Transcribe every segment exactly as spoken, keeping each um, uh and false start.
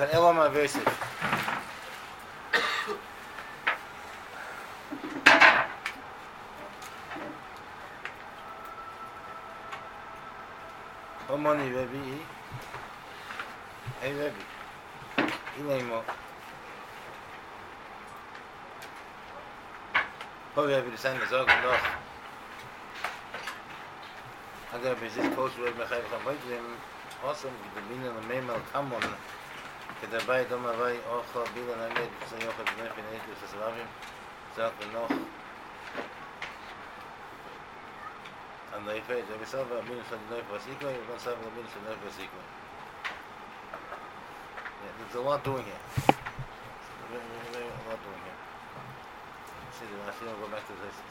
an Elam Avesiv. Omani Rebbe, hey Rebbe, Ilemo. Oh, Rebbe, the sign is all good enough. I got to visit Coach Rebbe Mechayev Chamayim. Awesome, the meaning of the Memel Kamon. כדאי דום הווי אוכל בילה נעמד בסי יוחד בנפי נהיתי וססרבים זק ונוח הנאיפי זה בסבא המילים של נאיפ וסיקוי ובן סבא המילים של נאיפ וסיקוי. There's a lot doing here. There's a lot doing here. See, I see I'll go back to this.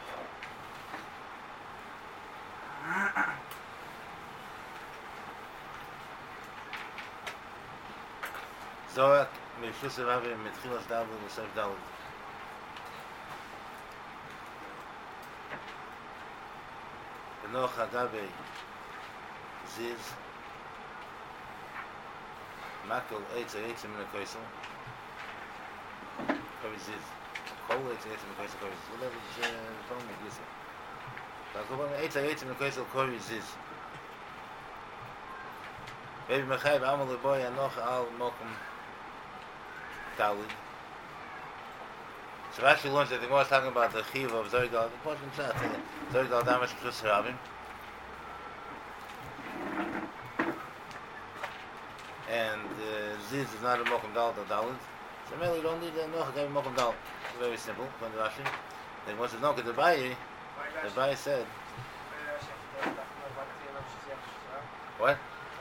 זורק משוס רבי מתחיל הסדל ובסוף דל. בנוח הגבי זיז מקל עץ העץ מן הכויסל קובי זיז כל עץ העץ מן הכויסל קובי זיז אולי זה פעם מגיסה והקובל עץ העץ מן הכויסל קובי זיז Rebbe Mechayev Amal Leboy Anoch Al Mokum Talid. So Rashi learns that the Gemara is talking about the Chiv of Zoridal. The portion is not Zoridal Damash Plus Rabim. And uh, Ziz is not a Mokum Dal to Dalid. So mainly you don't need a Noach Gabi Mokum Dal. It's very simple. From the Rashi. Then once it's Noach the Bayi, the Bayi said. What?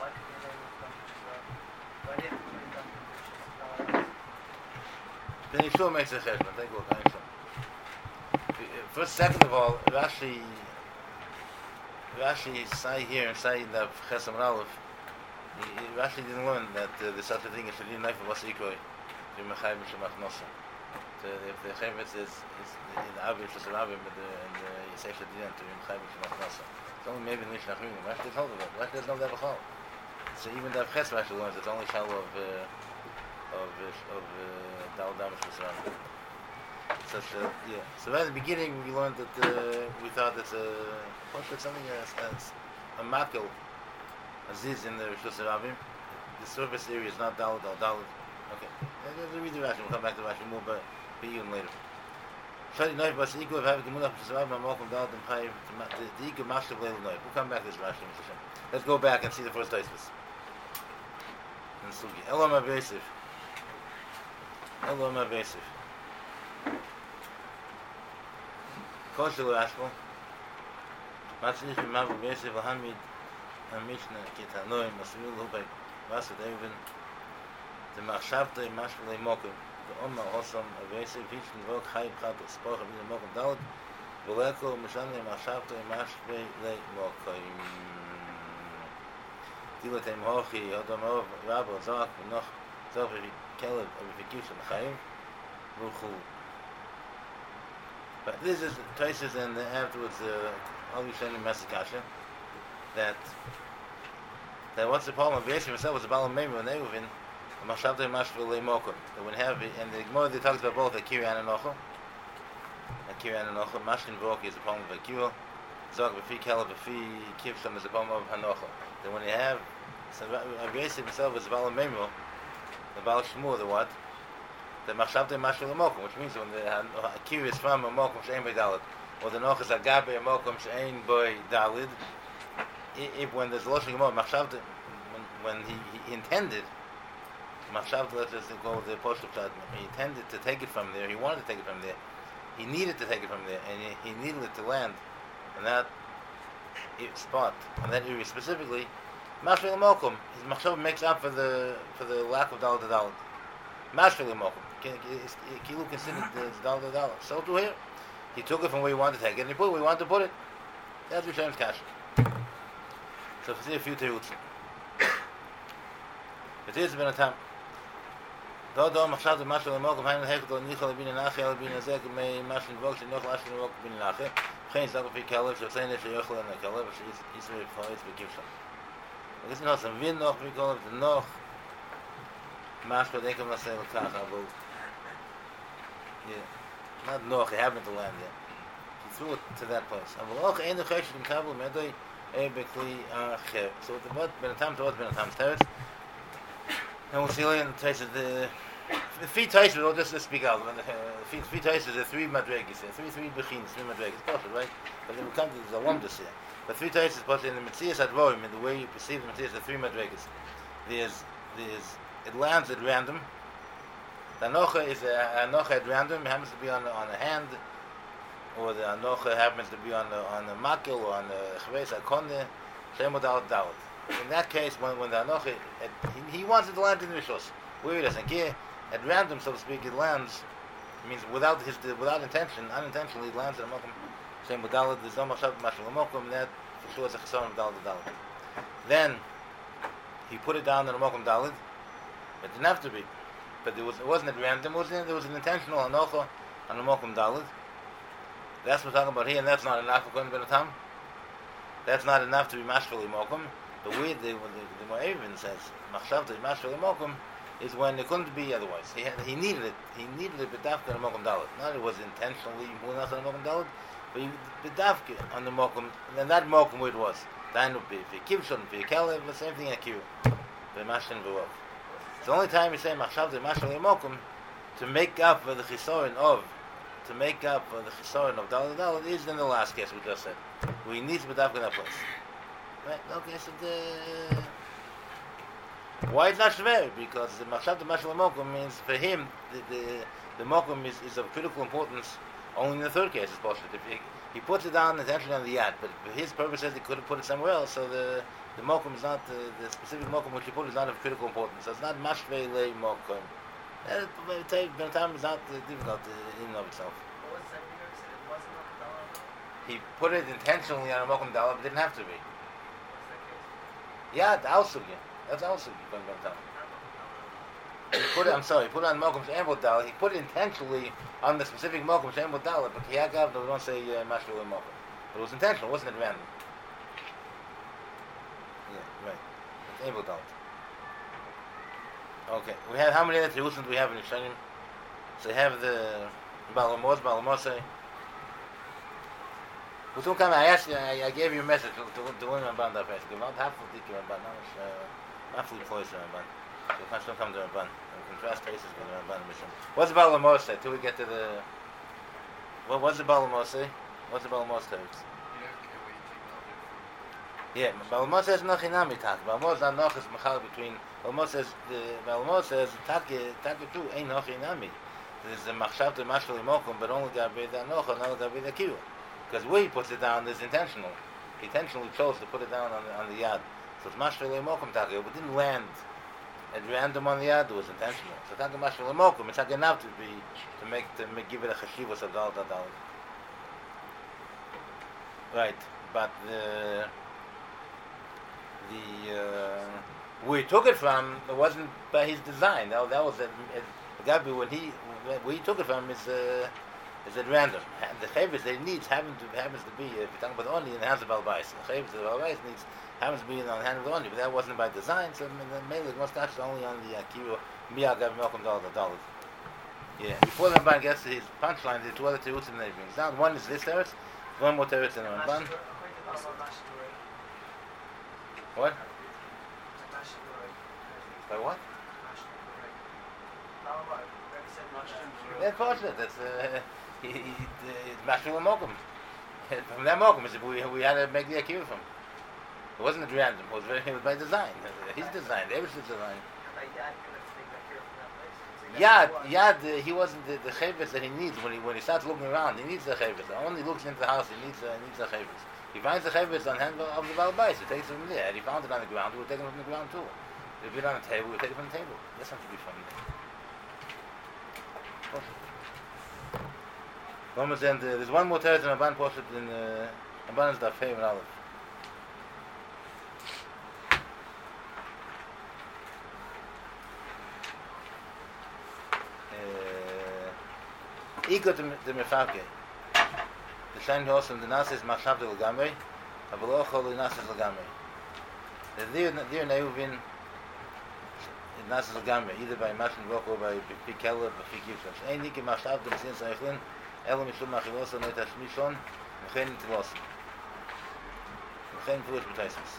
Then Yeshua makes a cheshbon. Take a look at Yeshua. First, second of all, Rashi, Rashi say here and say that Chesam Aleph, Rashi didn't learn that uh, there's such a thing as Shadin Neifa Vasikoi, to Mechayev Shemach Nosa. If the Chevetz is in the Avi Shasar Avi, and the Yisei Shadin to Mechayev Shemach Nosa. It's only maybe Nish Nachrim. Rashi doesn't hold of it. Rashi doesn't know that Bechal. So even the Ches Rashi learns it's only shallow of uh, of of Dal Damash Shasar. Such a yeah. So at the beginning we learned that uh, we thought it's a what's that something as, as a makel, a ziz in the Shasar Avim. The surface area is not Dal Dal Dal. Okay. Let's read the Rashi. We'll come back to Rashi more, but be even later. Shadi Noif Bas Iko of having Gemunach Shasar Avim Malcolm Dal Dem Chayiv the Iko Mashtav Leil Noif. We'll come back to this Rashi. Let's go back and see the first Taisvus. And Sugi. Elam Avesiv. Elam Avesiv. Koshel Rashbo. Matzlich Mimav Avesiv Hamid Hamishna Kitanoim Masvil Hubei Vasad Even the Machshavte Mashvele Mokum the Oma Osam Avesiv Hishn Vok Chayim Chat Spoch of the Mokum Dalit Voleko Mishane Machshavte Mashvele Mokum Dilatem Hochi Odamov Rabo Zak Noch Zofi Keleb Avifikis and Chaim Ruchu. But this is traces and afterwards uh Al Yishani Masikasha that that what's the problem of Yeshua himself was the Baal Meimu and Neuvin Mashavte Mashvele Mokum. They would have and the Gemara they talks about both Akira and Anocho. Akira and Anocho. Mashkin Voki is the problem of Akira. Zog Vafi Keleb Vafi Kivsham is the problem of Hanocho. Then when you have so Yeshua himself was the Baal Meimu, the Baal Shmur, the what? The Machshavte Mashvele Mokum, which means when the Akira is from a Mokum She'en B'Dalid, or the Noch is Agabe a Mokum She'en B'Dalid, if when there's Loshing Gemara, Machshavte, when, when he, he intended, Machshavte, let's just go the Apostle Pshat, he intended to take it from there, he wanted to take it from there, he needed to take it from there, and he, he needed it to land in that spot, on that area specifically. Mashvele Mokum, his Machshavte makes up for the for the lack of Dalad Dalad. Mashvele Mokum. Kilu considered the Dalad Dalad. So to here, he took it from where he wanted to take it, and he put it where he wanted to put it. That's Rishon's Kasha. So for see a few terutzim. But here's been a time. Do do Machshavte Mashvele Mokum hainu hekto nichol bin nachi al bin azek mei mashvele vok shenoch lashvele mokum bin nachi. Geen zak of kelef shotzein es yochel an kelef is is very far it's bekivsham. This is not some wind noch we call it the noch Mashma Denkem Lasei L'Kach, Abu. Yeah. Not Noach, he happened to land yet. He threw it to that place. Abu Och, Ein Chesed in Kabul, Medoi, Ei Bekli Acher. So the what, Benatam to what, Benatam Teretz. And we'll see later in the taste of the... The three tastes, we'll just speak out. The three, three tastes are the three madregas here. Three, three bechins, three madregas. Possible, right? But then we come to the lumdus here. But three tastes is possible in the Metzias Advorim, in the way you perceive the Metzias, the three madregas. There's, there's, it lands at random. The Anocha is a Anocha at random. It happens to be on on a hand, or the Anocha happens to be on the on the makil or on the chveis akonde. Shem Dalet Dalet. In that case, when when the Anocha, it, he, he wants it to land in the Rishos. Where it doesn't care. At random, so to speak, it lands. It means without his, without intention, unintentionally, it lands in a mokum. Same with Dalet, there's no mashab mashal mokum. That for sure is a chesron of Dalet Dalet. Then he put it down in a mokum Dalet. It didn't have to be, but it was. It wasn't at random. It was. There was an intentional anocha on a mokum Dalet. That's what we're talking about here, and that's not enough for Ben Tam. That's not enough to be mashveli mokum. The way the the, the Moavian says machshav to mashveli mokum is when it couldn't be otherwise. He had, he needed it. He needed it b'dafka on the mokum dalet. Not it was intentionally munach on the mokum dalet, but he b'dafka on the mokum. And that mokum where it was. Then would be for kivshon, for kelev, the same thing at kiv. The mashkin v'rov. It's the only time you say machshav to mashveli mokum to make up for the chisorin of to make up for the chisorin of dalet dalet is in the last case we just said. We need to b'dafka in that place. Right? Okay, so the. Why it's not shver? Because the machshav to mashal mokum means for him the the, the mokum is, is of critical importance only in the third case. It's possible if he, he puts it down intentionally on the yad, but for his purposes he could have put it somewhere else. So the the mokum is not uh, the specific mokum which he put is not of critical importance. So it's not mashve le mokum. The time is not uh, difficult uh, in and of itself. What was that? You said it wasn't on the dollar. He put it intentionally on a mokum dollar, but it didn't have to be. What's that case? Yeah, the alsugi. That's also Ben Tam. He put it, I'm sorry, he put it on Mokum Shembo Dalet. He put it intentionally on the specific Mokum Shembo Dalet, but Kiyagav, we don't say uh, Mashvil and Mokum. But it was intentional, it wasn't at random. Yeah, right. It's Embo Dalet. Okay, we have, how many other Terusim do we have in Yishanim? So we have the Balamos, Balamose. I asked you, I, I gave you a message to, to, to learn about that first. About half of the Ramban, not half of the close to Ramban. So we can't still come to Ramban. We contrast cases with the Ramban mission. What's the Balamos say? Till we get to the. What, what's the Balamos say? What's the Balamos say? Yeah, Balamos says Nachinami Tak. Balamos not Noch is Machal between. Balamos says, the Balamos says, Taki, Taki too, ain't Nachinami. There's the Machshav to Mashveli Mokum, but only Gabi the Nocha, not Gabi the Kiva. Because where he puts it down is intentional. He intentionally chose to put it down on the, on the yad. So it's mashvele mokum taka, but it didn't land at random on the yad. It was intentional. So taka mashvele mokum. It's not enough to be to make to make, give it a chashivus of dal dal dal. Right, but the the uh, where he took it from, it wasn't by his design. That, that was the Gabi when he where he took it from is. Uh, Is at random. The chavis they needs happen to happens to be if you're talking about the only in the hands of Balbais. The chavis the Balbais needs happens to be in the hand of the only, but that wasn't by design. So the mainly most touched only on the Akira Miyagav Malcolm Dollar dollars. Yeah. Before the Ramban gets to his punchline, there's two other terutzim that he brings down. One is this teretz, one more teretz in the Ramban. What? By what? That's fortunate. That's uh, he, he, it's Mashvil and Mokum. From that Mokum, we we had to make the Akira from. It wasn't at random. It was very, it was by design. His design, David's design. Yad, Yad, uh, he wasn't the, the chavis that he needs when he when he starts looking around. He needs the chavis. Only looks into the house. He needs uh, needs the chavis. He finds the chavis on hand of the Balbais. He takes it from there. And he found it on the ground. We would take it from the ground too. If it on the table, we would take it from the table. That's not to be from there. Almost end. Uh, there's one more teretz in Ramban posted in uh, Ramban is the favorite olive. Iko to mefake. The shine also the nas is machshav to l'gamei, avlo chol nas is l'gamei. The dear dear neuvin Nas is Gamma, either by Mashin Rock or by Pikella, by Fikifas. Ein Nike Mashab, the Sin Saichlin, Elo Mishum Machilosa, Neta Shmishon, Mechen Tilosim. Mechen Fuish B'Taisis.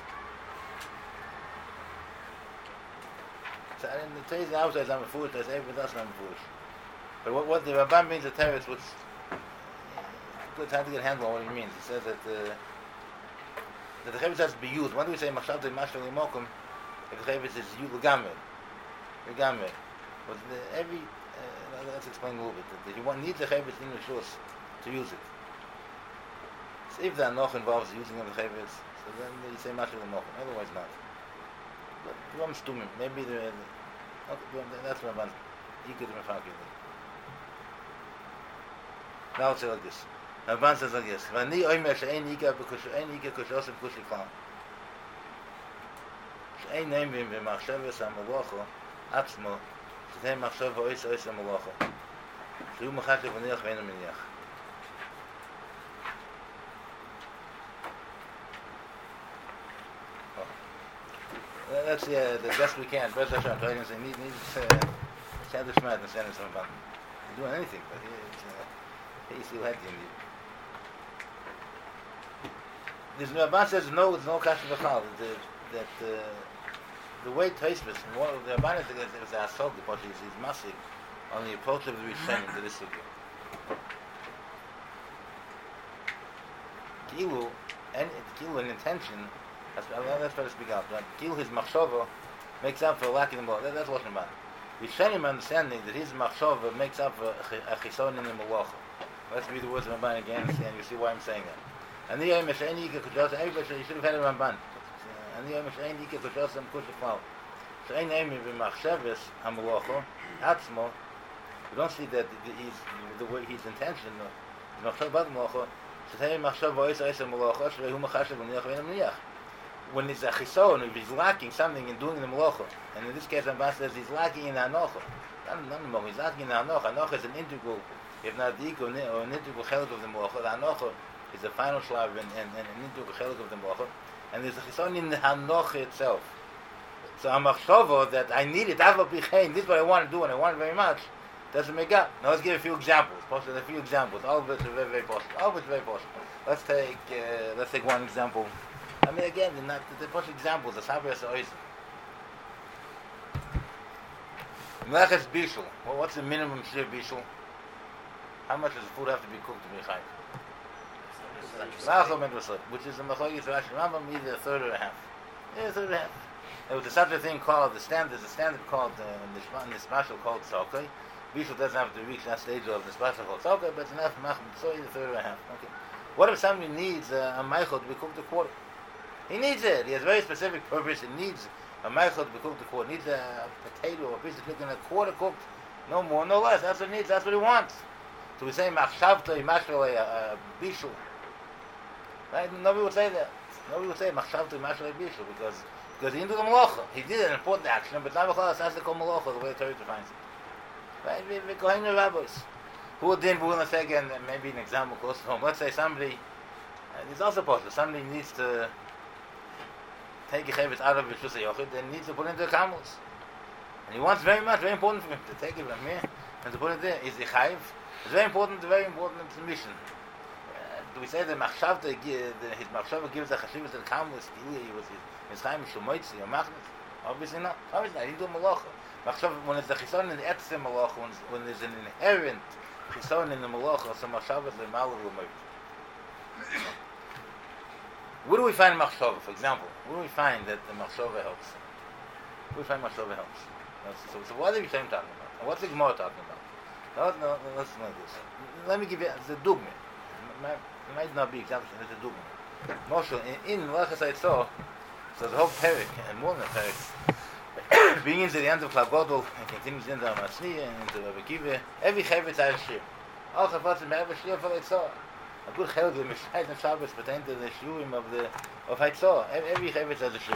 So, in the Taiz and outside, I'm a foolish, there's everything else, I'm a foolish. But what, what the Rabban means, the terrorist, which good time to get a handle on what he means. He says that uh, that the Chavis has to be used. When do we say Machshav de Mashal Mokum? If the Chavis is used, Legamer. Legamer. But the, every, uh, let's explain a little bit. That you want, need the Chavis in the Shus to use it. So if that noch involves the using of the Chavis, so then you say Mashal Mokum. Otherwise not. But one stumim. Maybe the, okay, that's what I'm you could have found. Now it's like this. Rabban says like this: "V'ani oimer she'ein yika b'kush ein yika kushosim kush liklam. She'ein neimim v'machshavas ha'malocho atzmo she'tein machshav v'ois ois ha'malocho she'hu machashav v'niach v'einu miniach." That's yeah, the best we can. Best Hashem. Trying to say, need need Shad Shmat and Shannon Rabban. He's doing anything, but he he still had to. This Rabban says no, it's no kasha v'chal. That uh, the way Tosfos and one of the Rabban is is a assault because he's he's massive on the approach of the Rishonim to this sugya. Kilu and kilu an intention. That's that's better to speak out. Kilu his machshava makes up for lacking the that, that's what Rabban. Rishonim understanding that his machshava makes up for a chison in the malacha. Let's read the words of Rabban again, and you see why I'm saying that. And the Yom She'ein Yika Kushos, everybody should, you should have had a Ramban. And the Yom She'ein Yika Kushos and Kush Klal. She'ein Emi B'machshavas HaMalocho, Atzmo, you don't see that he's, the way his intention, the Machshav Bad Malocho, She'ein Machshav V'ois Ois HaMalocho, She'ehu Machashav V'niach V'einu Miniach. When he's a chison, if he's lacking something in doing the Malocho, and in this case Ramban says he's lacking in Anocho, not, not more, he's lacking in Anocho. Anocho is an integral, if not the equal, or an integral chelik of the Malocho. The Anocho is the final shlav and and and into the chelik of the malacha, and there's a chison in the hanocha itself. So a machshava that I need it, Ava Bichein, this is what I want to do and I want it very much, doesn't make up. Now let's give a few examples. Possibly a few examples. All of it is very, very possible. All of it is very possible. Let's take uh, let's take one example. I mean again, they're not the possible examples. The Sabras Oisim. Melechas Bishul. Well, what's the minimum shir Bishul? How much does the food have to be cooked to be chayv? Which is the Machlokes Rashi Rambam, either a third or a half. Yeah, a third or a half. There was such a thing called the standard. There's a standard called uh, in the special called tzokei. Bishul doesn't have to reach that stage of the special called tzokei, but it's enough machmir. So either a third or a half. Okay. What if somebody needs uh, a meichel to be cooked a quarter? He needs it. He has a very specific purpose. He needs a meichel to be cooked a quarter. He needs a potato or a piece of chicken a quarter cooked, no more, no less. That's what he needs. That's what he wants. So we say machshavta mashal a bishul. Right? Nobody would say that. Nobody would say machshavta mashal a bishul because because he didn't do the malacha. He did an important action, but not because that's the call malacha the way the Torah defines it. Right? We we going to rabbis. Who then we're going to say again maybe an example close to home. Let's say somebody. Uh, it's also possible. Somebody needs to take a chevetz out of Rishus HaYochid and needs to put it into the camels. And he wants very much, very important for him to take it from here and to put it there. Is he chayiv? It's very important, very important to the mission. Uh, do we say that machshavta, his machshavta gives a chashivas to the camels? He was his chayiv shumoitzi or machnas? Obviously not. Obviously not. He do malacha. Machshav, when it's a chison in the etzem malacha, when, when there's an inherent chison in the malacha, so machshavta is a malav l'moit. Where do we find machshava, for example? Where do we find that the machshava helps? Where do we find machshava helps? So, so what are we talking about? And what's the Gemara talking about? No, no, let's like this. Let me give you the dugma. It might not be exactly, it's a dugma. Moshe, in Melechas Haitzah, so the whole parak, and more than a parak, begins at the end of Klagodol, and continues into Amatzniya, and into Rabbi Kiva, every chevetz has a shir. All chavatzim have a shir for Haitzah. A good chelik of the Mishayt and Shabbos pertain to the shiurim of the of Haitzah. Every chevetz has a shir.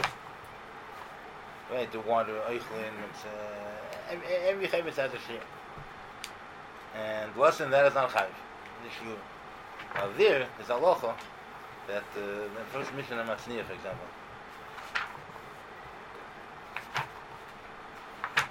Right, the water, Eichlin, uh, every, every chevetz has a shir. And less than that is not chayiv. The shiurim. Now there is halacha that uh, the first mission of Matzniya, for example.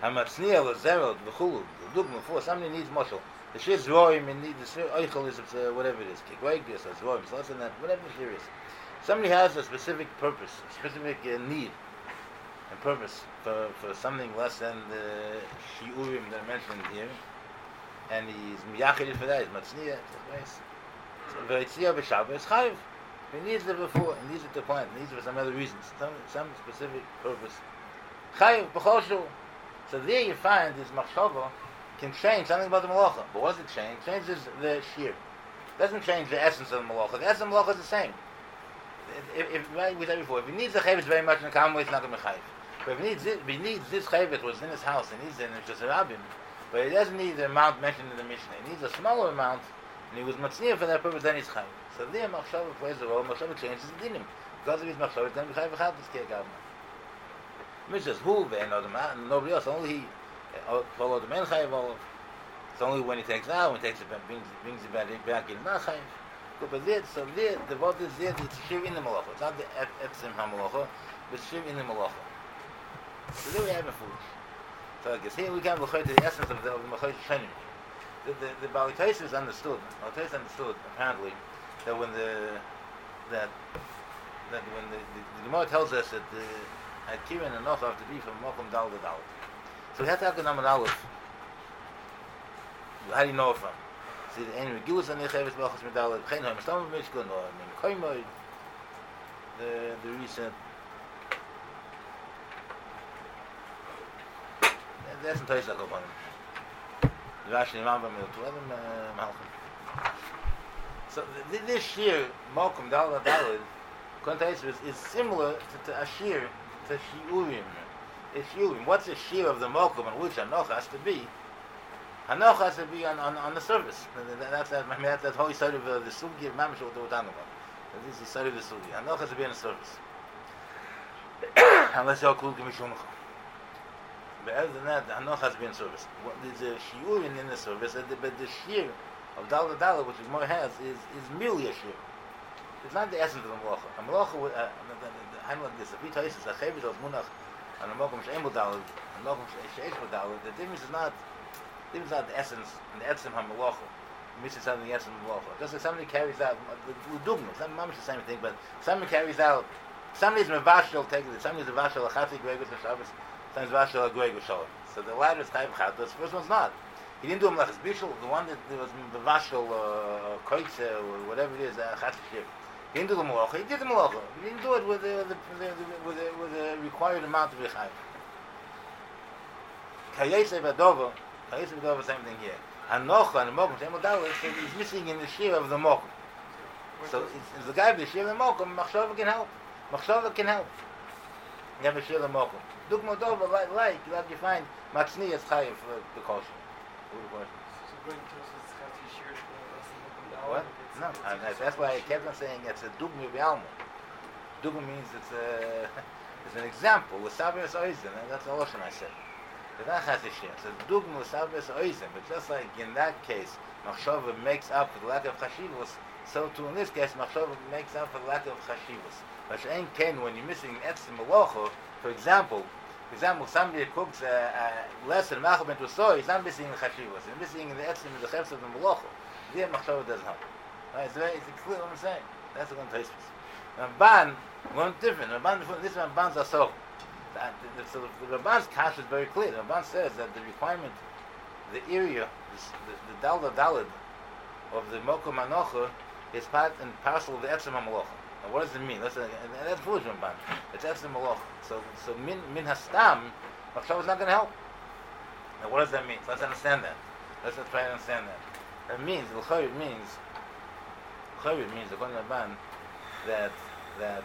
Hamatzniya l'zerel v'chulu. The dugma for somebody needs muscle. The shir zroim and need the shir oichel is uh, whatever it is. Kikweigis or zroim. So less than that. Whatever the shir is. Somebody has a specific purpose, a specific uh, need and purpose for, for something less than the shiurim that I mentioned here, and he's miyachid for that. He's matzniya. So v'yitzniya b'Shabbos chayiv. He needs it before. He needs it to plant. He needs it for some other reasons. Some, some specific purpose. Chayiv b'chol shul. So there you find this machshava can change something about the malacha. But what does it change? It changes the shir. It doesn't change the essence of the malacha. The essence of the malacha is the same. If, if like we said before, if he needs a chayvitz very much in a common way, it's not going to be chayv. But if he needs, it, if he needs this chayvitz was in his house, he needs it in just a rabbin, but he doesn't need the amount mentioned in the Mishnah. He needs a smaller amount, and he was matzniya for that purpose, then he's chayv. So there machshava plays a role. Machshava changes the dinim. Because of his machshava, it's going to be chayv v'chad this kei gavna. Mishnah who and nobody else. Only he followed the men chayv olav. It's only when he takes it out, when he takes it back, brings, brings it back, back in not chayv. But there, so there, the word is there. It's shiv in the malacha. It's not the etzim hamalacha, but shiv in the malacha. So there we have a food. So I guess here we can look to the essence of the Machayish Shenim. The the, the Bali Taisus understood. Bali Taisus understood apparently that when the that that when the the, the Gemara tells us that the Akiran and Noach have to be from Mokum Dal to Dal. So we have to have the number Aleph. How do you know it from? See the end Gilus and Necheves Bachas Medal Chain Hom Stam Mishkan or Koimoy. The the recent. That's in Toys like upon him. The Rashi Rambam will to them Malchim. So th- this shear Malcolm Dal Dalad context is, is similar to, to a shear to Shiurim. It's Shiurim. What's the shear of the Malcolm on which Hanoch has to be? Hanoch has to be on, on, on the surface. That's that. I mean, that's that whole side of uh, the Sugi of Mamish what we're talking about. This is the side of the Sugi. Hanoch has to be on the surface. Unless you're cool, give me Shumach. But other than that, the Hanoch has been service. There's a shiurin in the service, but the shir of Dala Dala, which more has, is, is merely a shir. It's not the essence of the malacha. A malacha, I'm like this. If we tell you it's a chayvit of munach, and a malacha m'she'em b'dala, and a malacha m'she'esh b'dala, the difference is not, the difference is not the essence, and the essence of malacha. It means it's something the essence of malacha. Just like somebody carries out, l'dugma, it's not mamish the same thing, but somebody carries out, somebody's mevashel, take it, somebody's mevashel, a chatzik, gregus, a shabbos, somebody's mevashel, a gregus, shalom. So the latter is chayv chatos, the first one's not. He didn't do him like his bishul, the one that was mevashel, uh, koitze, or whatever it is, a chatzik. He didn't do the malacha. He did the malacha. He didn't do it with the, the, the, the with the with the required amount of yichayv. Kayesei v'adova, kayesei v'adova, same thing here. Hanocha and the mokum, same modality, is missing in the shir of the mokum. So it's, it's the guy with the shir of the mokum. Machshava can help. Machshava can help. You have a shir of the mokum. Duk modova like like you have to find matzniya is chayiv for the kosher. What? No, I mean, that's why I kept on saying it's a dugma b'alma. Dugma means it's a it's an example. L'savias oizen, and that's the lashon I said. But that has a share. So dugma l'savias oizen. But just like in that case, machshava makes up for the lack of chashivos, so too in this case, machshava makes up for the lack of chashivos. But she'ein ken when you're missing etzim malacha, for example. For example, somebody cooks uh, uh, less than machal ben tusoy, he's not missing the chashivos. He's missing the etzim, the chefs of the malacha. There, machshava doesn't help. Right, it's very, it's clear what I'm saying. That's the one taste. Ramban, one different. Ramban, this Ramban's are so. So the Ramban's kash is very clear. The Ramban says that the requirement, the area, the, the dalda dalid of the mokum manocha is part and parcel of the etzem hamalocha. Now, what does it mean? That's a, and that's foolish Ramban. It's etzem hamalocha. So, so min min hastam, machshava is not going to help. Now, what does that mean? Let's understand that. Let's try to understand that. It means, it means. Chayvit means, according to Ramban, that that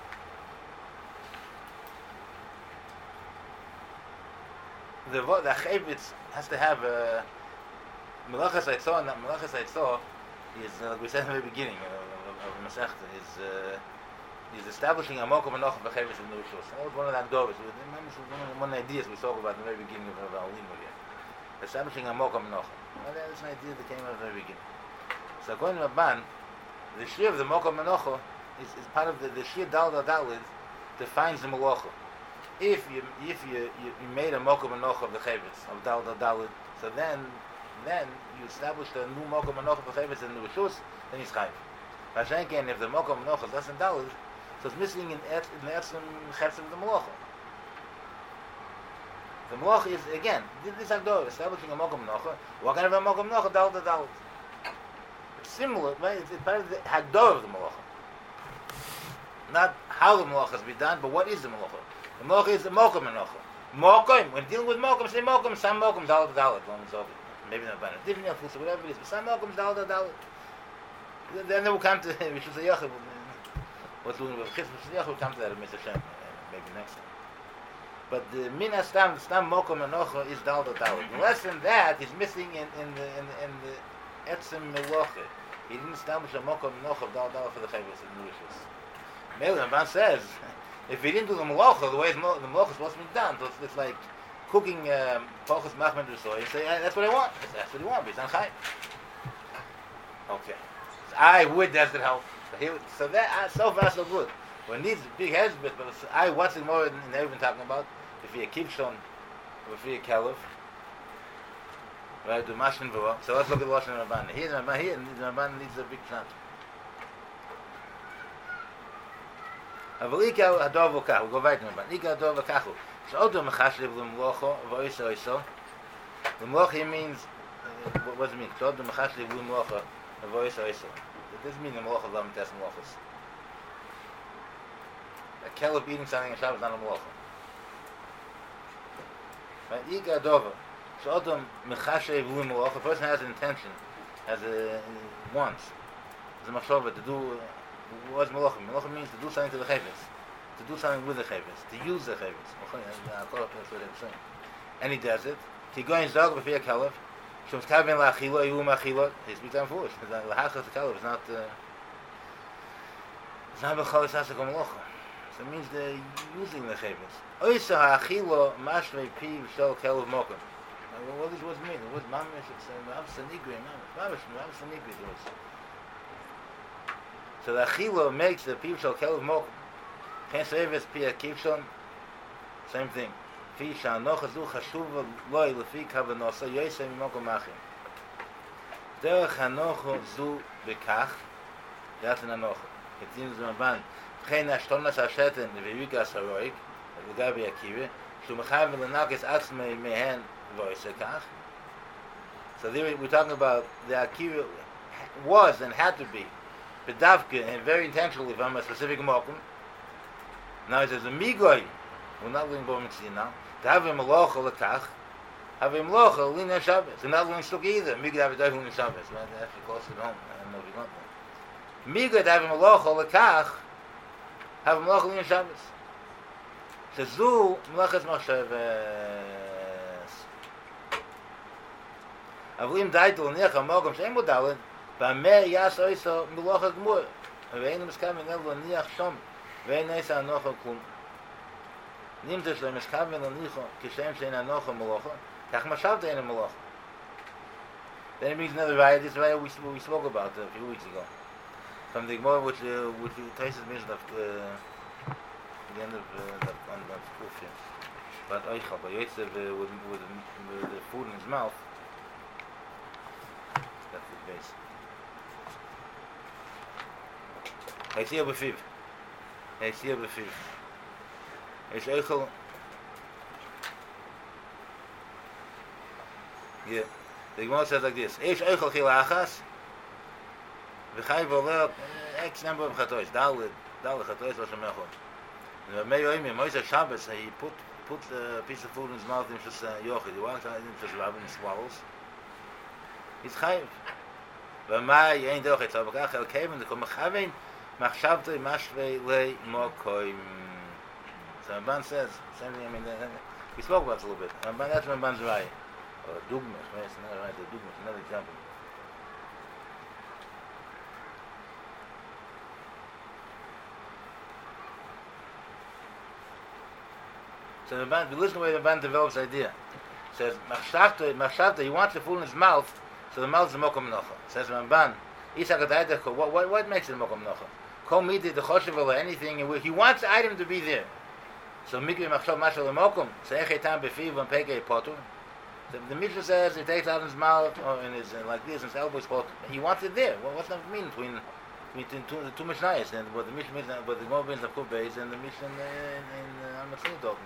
the the chayvit has to have a melachas haitzah, and that melachas haitzah is, uh, like we said in the very beginning of, of, of Masechta, is uh, is establishing a mokum anoch b'chayvit in the rishos. That was one of the agdovas. One of the ideas we talked about in the very beginning of our limo here. Establishing a mokum anoch. Well, that's an idea that came out of the very beginning. So according to Ramban, the shir of the mokum menocha is, is part of the, the shir dal dal dalid defines the malacha. if you if you you, you made a mokum manoch of the chavetz of dal dal dal, so then then you established a new mokum manoch of the chavetz in the rishus, then he's chayiv. Vashenken, if the mokum manoch is less than dal, so it's missing in et in the etzim chetz of the malacha. The malacha is again this agdor establishing a mokum manoch. What kind of a mokum manoch? Dal dal dal. It's similar, right? It's, it's part of the agdor of the malacha. Not how the malacha is be done, but what is the malacha? The malacha is the mokum manocha. Mokum, when dealing with mokum, say mokum, some mokum, dal dal dal. Maybe not about a different influence or whatever it is, but some mokum, dal dal dal. Then we'll come to, we should say Yachid, what's doing with Chis, we'll come to that in Mister Shem, maybe next time. But the min stam, stam mokum manocha is dal dal dal. Less than that, he's missing in, in the, in the, in the etzim melocha. He didn't establish a mokum manocha of dal dal for the chavis and the rishus. Mele Ramban says, if he didn't do the malacha the way the malacha is supposed to be done, so it's, it's like cooking pochas machman d'soy. You say, that's what I want. That's what you want. But it's not chayim. Okay. So I would. Does it help? So, he, so that so far so good. When needs big heads, but I what's it more than they've been talking about? If you're a kivshon, or if you're a caliph, right? Do mashkin v'wa. So let's look at the lashon of Ramban. Here, Ramban here, the Ramban needs a big plant. Avalika hadov v'kach. We'll go right to Ramban. Ika hadov v'kachu. So odo mechashlev l'mlocho v'oiso oiso. The mlocha means uh, what does it mean? So odo mechashlev l'mlocho v'oiso oiso. It doesn't mean the mlocha of lam tes mlochos. A caliph eating something on Shabbos is not a mlocha. Right? Ika hadov. So odo mechashlev l'mlocho. The person has an intention, has a wants, has a machshava to do. What's malacha? Malacha means to do something to the chavis, to do something with the chavis, to use the chavis. That's what I'm saying. And he does it. He goes and zog b'fei kalef. Shom's kaven la'achila, yilu ma'achila. He speaks on foolish. Lahachas the kalef is not. Uh, it's not b'chalis hasek malacha. So it means they're using the chavis. Oisa ha'achila mashrei pi v'shel kalef mokum. What does it mean? It was mamish. It's mamish sanigri. Mamish mamish sanigri. So the achila makes the pivshal kelev mokum. Can't say if it's pi akivshon. Same thing. Fi sha'anocha zu chashuva loy lefi kavanosa yoyse mimokum machim. Derech hanocha zu bekach. That's an anocha. Continues the Ramban. V'chein hashtonas hasheten v'yugas haroik. L'gabi akiva. Shu mechav v'lenakis atzmei mehen voyse kach. So there we're talking about the akiva was and had to be bedavke and very intentionally from a specific mokum. Now it says a migoy. We're not going to go and now. To have him malocha lekach, have him malocha lina Shabbos. We're not going to look either. Migoy have a lina Shabbos. Well, that's actually close to home. I don't know if you got that. Migoy to have him malocha lekach, have him malocha lina Shabbos. So zu malachas machshavas. Avlim daitel nech hamokum she'em bodaled. B'ameh yas oiso melacha gmur. Ve'enu miskaven el niach shom. Ve'en eisa anocha klum. Nimmt es lo miskaven nicho kishem she'en anocha melacha. Kach mashavta en melacha. Then it brings another raya. This raya we we spoke about a few weeks ago from the Gemara, which uh, which Taisus mentioned of uh, the end of uh, the on the Kufya. But Oicha, but Yotzev with with with the food in his mouth. That's the base. Heitzia b'fiv. Heitzia b'fiv. Eish Eichel. Yeah. The Gemara says like this. Eish Eichel chilachas. V'chai v'oleh X number of chatois. Daled. Daled chatois v'shem echol. And Mei Oimim, Moishe Shabbos, he put put a piece of food in his mouth and just yochid. He walks out and just rub and swallows. He's chayiv. V'mai yein dochit. So b'kach el kevin, the komechavein, machshavtoi mashvei lei mokoim. So Ramban says, same thing, I mean, we spoke about it a little bit. Ramban, that's Ramban's right. Or dugmas, right? It's another right, the dugmas, another example. So the Ramban, we listen to the way the Ramban develops the idea. It says, machshavtoi, machshavtoi, he wants the food in his mouth, so the mouth is a mokom nocha. Says Ramban, what, what, what makes it a mokom nocha? Kol midi, the choshev or anything, in which he wants the item to be there. So mikveh machshav mashal lemokum. So echei tam befiv and pegei potur. The, the Mishnah says he takes out his mouth or in his uh, like this, and his elbows potur. He wants it there. Well, what's the mean between between two, the two Mishnayos and what the Mishnah, what the Gemara brings of Kuf Beis and the Mishnah in in Amatzin talking.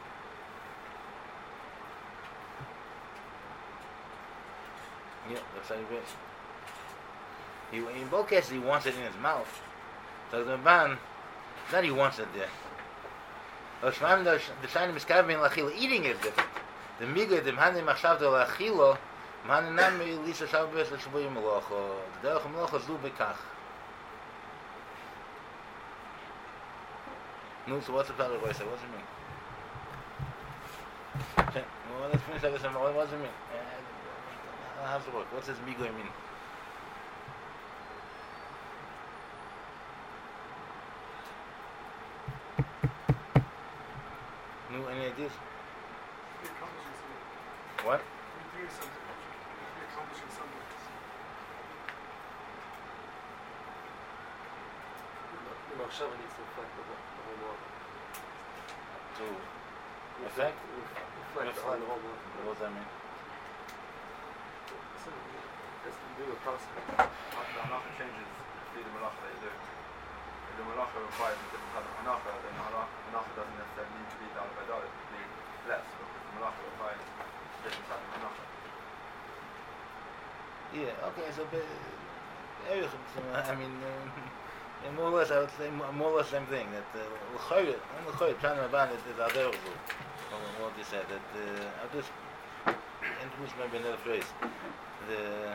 Yeah, that's how he is. He, in both cases, he wants it in his mouth. So the Ramban, not he wants it there. The Shainim is Kavim Lachila, eating is different. The Miga, the Mhanim Machshavta Lachilo, Mhanim Nami Lisa Shabbos Shabbos Malocho. The Derech Malocho is Lu Bekach. No, so what's the part of what I said? What does it mean? Okay, well, let's finish this. What does it mean? Uh, how's it work? What's this Miga mean? No, any ideas? What? The machshava needs to reflect the whole world. To reflect? Reflect on the whole world. What does that mean? It's to do with process. The halacha changes the malacha that you do. If the malacha requires a different type of halacha, then the halacha doesn't necessarily need to be done by dollar, it could be less, because the malacha requires a different type of halacha. Yeah, okay, so, but, I mean, um, more or less, I would say, more or less same thing, that l'choyre, and l'choyre, Pshan Rabban is Adar Zu, what you said, that, uh, I'll just introduce maybe another phrase. The,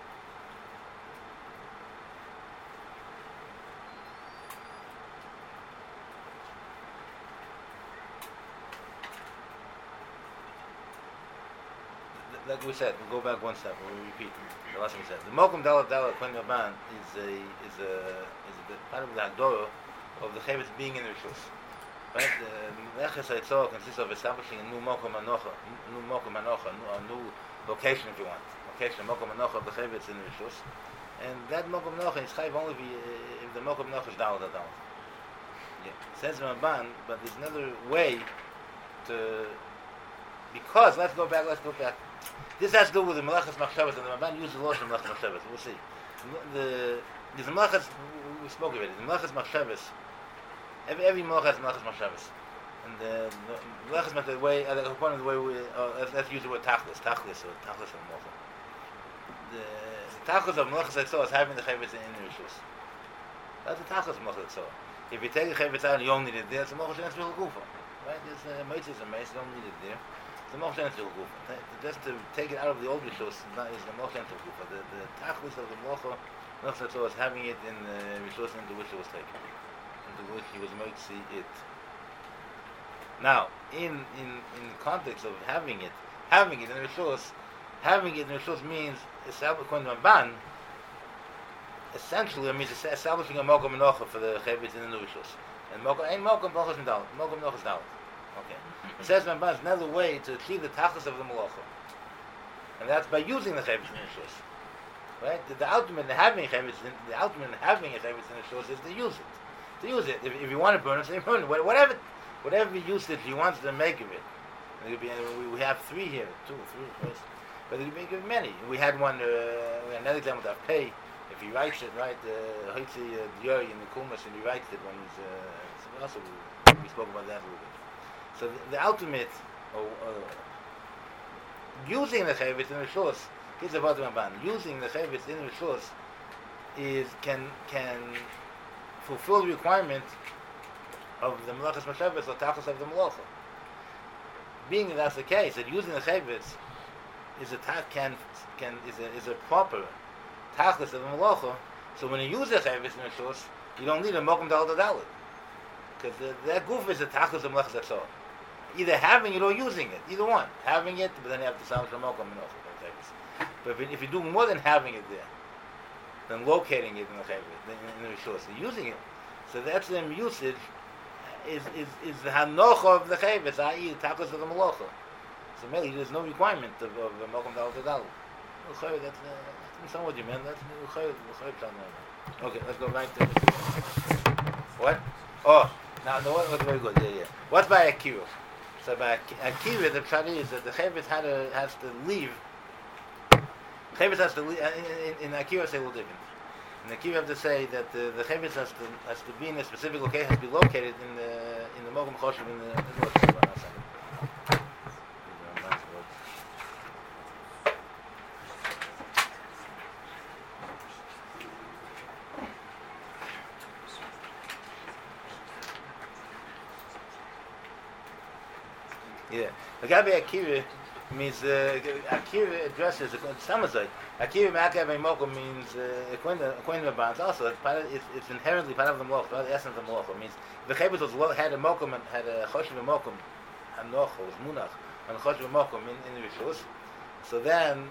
like we said, we'll go back one step. We'll repeat the last thing we said. The Mokum Dalat Dalat Kwen Rabban is a is a is a part of the Hagdorah of the Chavetz being in the Rishus. Right? The Neches HaYitzor consists of establishing a new Mokum Anocha, new Mokum Anocha, a new location, if you want, location Mokum Anocha of the Chavetz in the Rishus, and that Mokum Anocha is Chayv only be, uh, if the Mokum Anocha is Dalat Dalat. Yeah, it says Rabban, but there's another way to. Because let's go back. Let's go back. This has to do with the Melachas Machshavas, and the Ramban uses the laws of Melachas Machshavas. We'll see. The the, the Melachas, we spoke about it. The Melachas Machshavas, every, every Melach has Melachas Machshavas. And the, the Melachas Machshavas, the way, uh, the point of the way we, uh, let's, let's use the word Tachlis, Tachlis, or Tachlis of Melachas. The Tachlis of Melachas Yitzor is having the Chavetz in the Rishus. That's the Tachlis of Melachas Yitzor. If you take the Chavetz out and you only need it there, it's a Melachas Yitzor Gufa. Right? There's a Meitzis and Meis, you don't need it there. The Moshe Entel Gufa. Just to take it out of the old Rishus is the Moshe Entel Gufa. The the Tachlis of the Moshe Entel was having it in the Rishus into which it was taken, into which he was made to see it. Now, in in in the context of having it, having it in the Rishus, having it in the Rishus means establishing a ban. Essentially, it means establishing a Mokum Menocha for the Chavetz in the Rishus. And Mokum ain't Mokum Menocha is Dalet. Mokum Menocha is Dalet. Okay. It says Ramban is another way to achieve the tachlis of the malacha, and that's by using the chavetz in the rishus. Right? The, the ultimate in having chavetz, the ultimate in having a chavetz in the rishus is to use it. To use it. If, if you want to burn it, so you burn it. Whatever, whatever usage he wants to make of it. It be, we, we have three here, two, three, yes. But it could be many. We had one. Uh, we had another example of pay. If he writes it, right, Hoitzi Diori in the Kumas, and he writes it when he's. Uh, also, we, we spoke about that a little bit. So the, the ultimate, uh, uh, using the chavetz in the rishus, here's the bottom of using the chavetz in the rishus is can can fulfill the requirement of the melachas machshavas or tachlis of the malacha. Being that that's the case, that using the chavetz is a ta- can can is a is a proper tachlis of the malacha. So when you use the chavetz in the rishus, you don't need a mokum dalad dalad, because that goof is a tachlis of melachas. That's all. Either having it or using it, either one. Having it, but then you have to sound shamokum menocha. But if, if you do more than having it there, than locating it in the chavetz, in the rishus, using it, so that's the usage is is is the hanocha of the chavetz, that is the tachlis of the malacha. So maybe there's no requirement of of the mokum dal to dal. That's that's what you mean. That's okay. Let's go back to what? Oh. Now, no, what, what's very good? Yeah, yeah. What's by Akira? So by Ak- Akira, the pshat is that the Chavis had to, has to leave. Chavis has to leave. Uh, in, in, in Akira, say a little different. In Akira, have to say that the, the Chavis has to has to be in a specific location, has to be located in the in the Mogam Choshev in the. In the Yeah, Agabe Akira means uh, Akira addresses the Samazai. Akira Makabe Moko means acquaintance bonds. Also, it's, part of, it's, it's inherently part of the Moch, part of the essence of the Moch. It means the Chabad was lo- had a Mokum, had a Choshev Mokum, Hanoch was Munach, and Choshev Mokum in in the Rishus. So then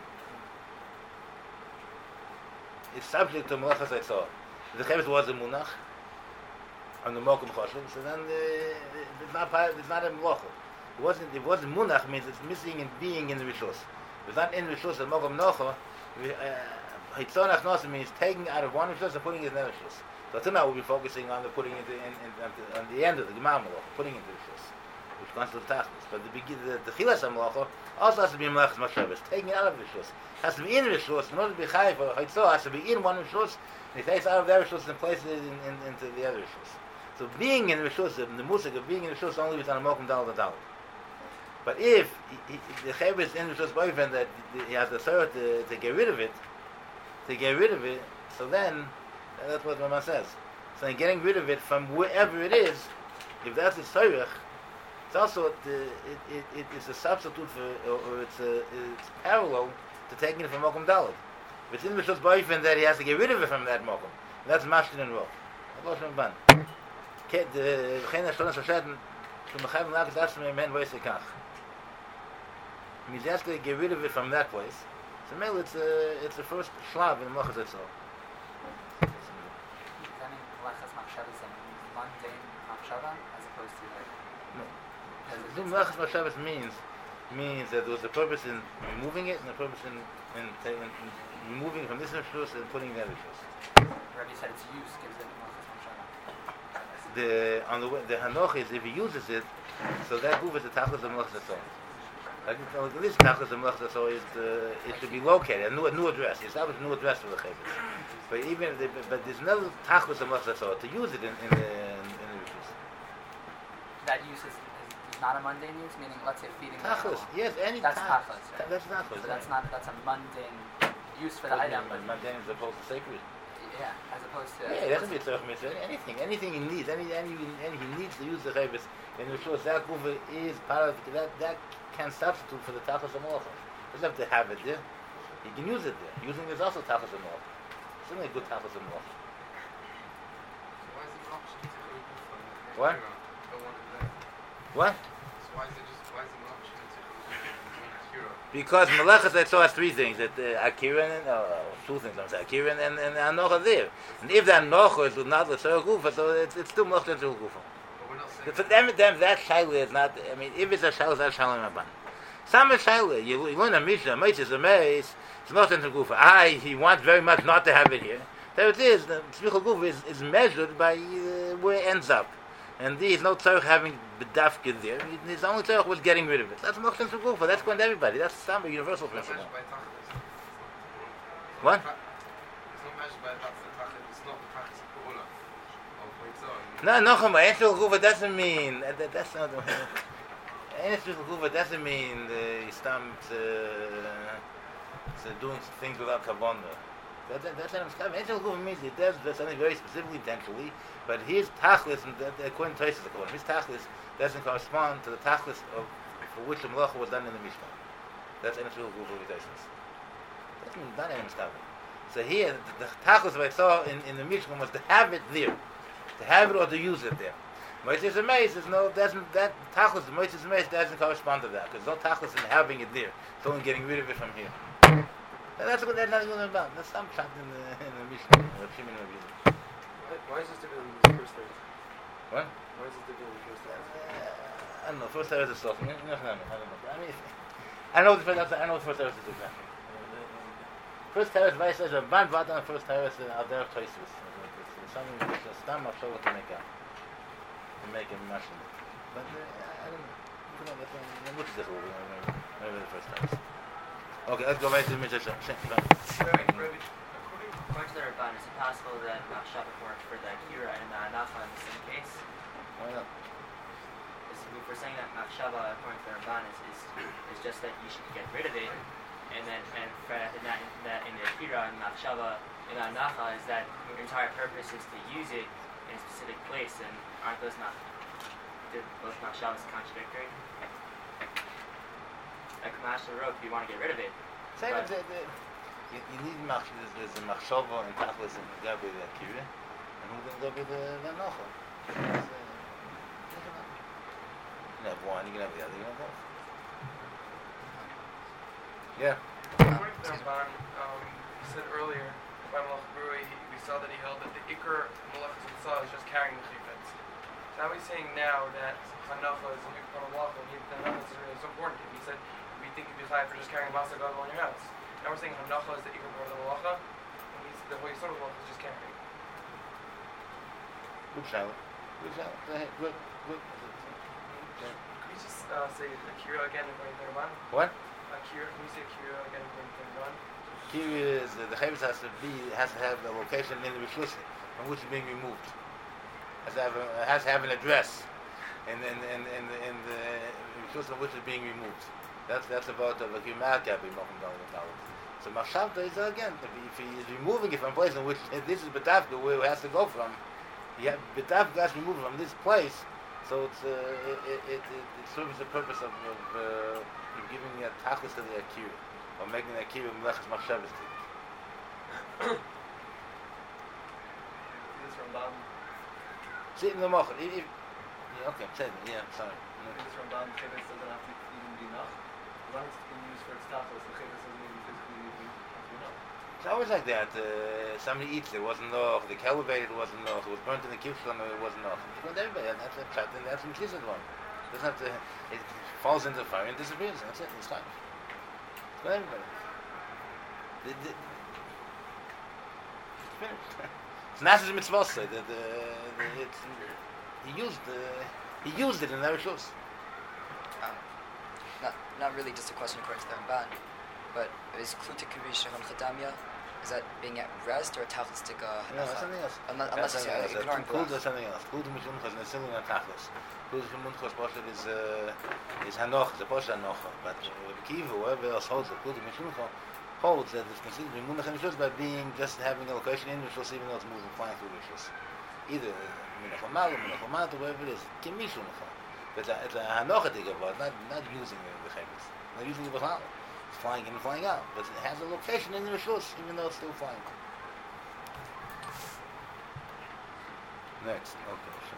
it's subject to Malachas I saw. The Chabad was a Munach, and the Mokum Choshev. So then uh, it's not part, it's not a Malach. It wasn't. It wasn't munach means it's missing in being in the rishus. It's not in rishus. The mogam nocha. Hitzonach nosa means taking out of one rishus and putting it in another rishus. So tonight we'll be focusing on the putting it in, in, in, on the end of the gemar malacha, putting it in the rishus, which constitutes tachlis. But the begin the the chilas malacha also has to be malachas mashavas, taking it out of the rishus. Has to be in rishus. In order to be chayv for hitzon, has to be in one rishus. And he takes out of that rishus and places it in, in, into the other rishus. So being in rishus, the musik of being in rishus only is on a mokum dal dal. But if he, he, the Chavis is in his boyfriend that he has the sorrow to, to get rid of it, to get rid of it, so then that's what Mama says. So in getting rid of it from wherever it is, if that's the sorrow, it's also the, it, it, it, it's a substitute for, or, or it's a it's parallel to taking it from Mokum Dalet. If it's in his boyfriend that he has to get rid of it from that Mokum, that's Mashkin and Roch. Allah Shem Ban. The Chena Shonas Hashem from the Chayim Lakas Ashmei Men Voisekach. Means he has to get rid of it from that place. So maybe it's a, it's the first shlav in the Malachas itself. Does that mean Malachas Machshava is a mundane Machshava as opposed to like... No. Because The it's- Malachas Machshava means means that there was a purpose in removing it and a purpose in, in, in, in removing it from this rishus and putting it in that rishus. Rabbi said its use gives it Malachas Machshava. The on the way, the hanoch is if he uses it, so that goof is the tachlis of Malachas itself. Like this tachlis of Malachas itself is the, it should be located a new a new address. He established a new address for the Chavis. But even if they, but there's no tachlis of Malachas itself to use it in in the in, in the rishus. That use is, is, is not a mundane use, meaning let's say feeding the Tachlis, animal. yes, any That's tach- tachlis, ta- right? That's tachlis. So that's not that's a mundane use for the But item, but mundane as opposed to sacred. yeah, as opposed to Yeah, it doesn't be tzarech mitzvah. Anything, anything he needs, any, any, any he needs to use the chavis. And the shul that gufa is part of that. That can substitute for the tachas of malacha. He doesn't have to have it there. He can use it there. Using it is also tachas of malacha. Certainly a good tachas of malacha. So why is it an option to go for What? Don't want it there. What? So why is it just why is it an option to go Kira? Because malachas that saw three things: that uh, akira and uh, two things. I'm saying akira and and, and anocha there. And if that anocha is not the tzarech gufa, so it's, it's still malachas tzarech gufa. But we're not saying For them, them that shaila is not. I mean, if it's a shaila, that's shaila maban. Some is shaila. You, you learn a mishnah, mitzvah, a mace. It's not in the gufa. I he wants very much not to have it here. There it is. The tzricha gufa is, is measured by uh, where it ends up, and there is no tzarech having bedafkid there. His only tzarech was getting rid of it. That's not in the gufa. That's going to everybody. That's some universal it's not principle. measured by tachlis. What? It's not measured by tachlis. It's not the tachlis of Pa'ula. Of Hoitzah. No, no, Chama, Einzel Gufa doesn't mean, that, that, that's not, Einzel Gufa doesn't mean uh, Istam to, to doing things without Kavanah. That, that, that's not Istam. Einzel Gufa means it does something very specifically, intentionally, but his Tachlis, and that, according to Tosis, his Tachlis doesn't correspond to the Tachlis of, for which the Malacha was done in the Mishnah. That's Einzel Gufa with Tosis. That's not Einzel Gufa. So here, the, the Tachlis I saw in, in the Mishnah was to have it there. To have it or to use it there. Moises Ameis is no doesn't that tachlis Moises Ameis doesn't correspond to that because no tachlis in having it there. It's only getting rid of it from here. And that's what that's not going about. That's some shot in the in the Mishnah. What Shimon Rabbi. Why, why is this different than the first thing? What? Why is this different than the first thing? Uh, I don't know. First there is a stuff. I don't know. I mean, I know the first. I know the first there is a exactly. First terrace vice says a band vat on the first terrace and out there choices. Something which is stam of to make out. to make a mashal. But uh, I don't know. You know, but uh, what's the rule? Maybe the first time. Okay, let's go back to the Mitzvah. According According to the Ramban, is it possible that Machshava worked for the Akira and the Anacha in the same case? Why not? Is, if we're saying that Machshava, according to the Ramban, is, is is just that you should get rid of it, and then and for in that in, that in the Akira and Machshava in the Anacha is that your entire purpose is to use it in a specific place, and aren't those not did both Machshavas contradictory? Like Mashal wrote, if you want to get rid of it. Say But- that the, the, you, you need mach, there's, there's a machshava and tachlis and gabi the akira, and who then gabi the the nocha. You can have one, you can have the other, you can have both. Yeah. According to the Ramban, um, he said earlier, by Malach Brui, we saw that he held that the Iker Malach Mitzvah is just carrying the chifetz. So now he's saying now that Hanacha is a Mikra Malach, and the Hanacha is really so important. He said, we think you'd be high for just carrying a Masa Gadol in your house. Now we're saying Hanacha is the Iker part of the Malacha, and he's, the way sort of Malacha is just carrying. Good shadow. Good shadow. Go ahead. Good. Good. Could we just uh, say Akira again according to the Ramban? What? Akira, can we say Akira again according to the Ramban? Akira is uh, the chavis has to be has to have a location in the rishus from which it's being removed. Has to have a, has to have an address in in in in the, in the rishus from which it's being removed. That's that's about the Akira Gabi Mokum Dalad. So Machshavta is again if he, if he is removing it from a place in which uh, this is B'davka where it has to go from. He ha- B'davka has to remove it from this place. So it's uh, it, it, it, it serves the purpose of, of uh, giving a tachlis to the Akira, or making the Akira Melechus Machshavas to it. This Ramban, See it in the Mochel. If, if, yeah, okay, say it. Yeah, sorry. No. this Ramban, Cheves doesn't have to even be nach. As long as it's been used for its tachlis, the Cheves doesn't even physically need to be nach. It's always like that. Uh, somebody eats it, it wasn't noch. The elevated, it wasn't noch. It was burnt in the kibshon, it wasn't noch. It's with everybody. And that's a chat, and that's what she's one. It doesn't have to. It falls into the fire and disappears. That's it. It's fine. It's with everybody. The, the, it's finished. It's not as a mitzvah. The, the, the, it's, he used the, he used it in their shoes. Um, not not really just a question according to the Ramban, but is Kluta Karisha on Chadamia, is that being at rest or a tachlistic uh, No, that's something else. Unless, That's unless something you're else. ignoring Kul Kulach. is something else. Kul Mishunchos is still in a tachlis. Kul Mishunchos Poshet is uh, is Hanoch, the Poshet Hanoch. But uh, Kiva, whoever else holds it, Kul Mishunchos holds that it's considered Munach and Rishus by being just having a location in Rishus, even though it's moving, flying through Rishus. Either Munach Malu, Munach Matu, wherever it is, Kim Mishunchos. But it's a Hanoch about not not using the Chavis, not using the Bechal. It's flying in and flying out, but it has a location in the Rishus, even though it's still flying. Next, okay, sure.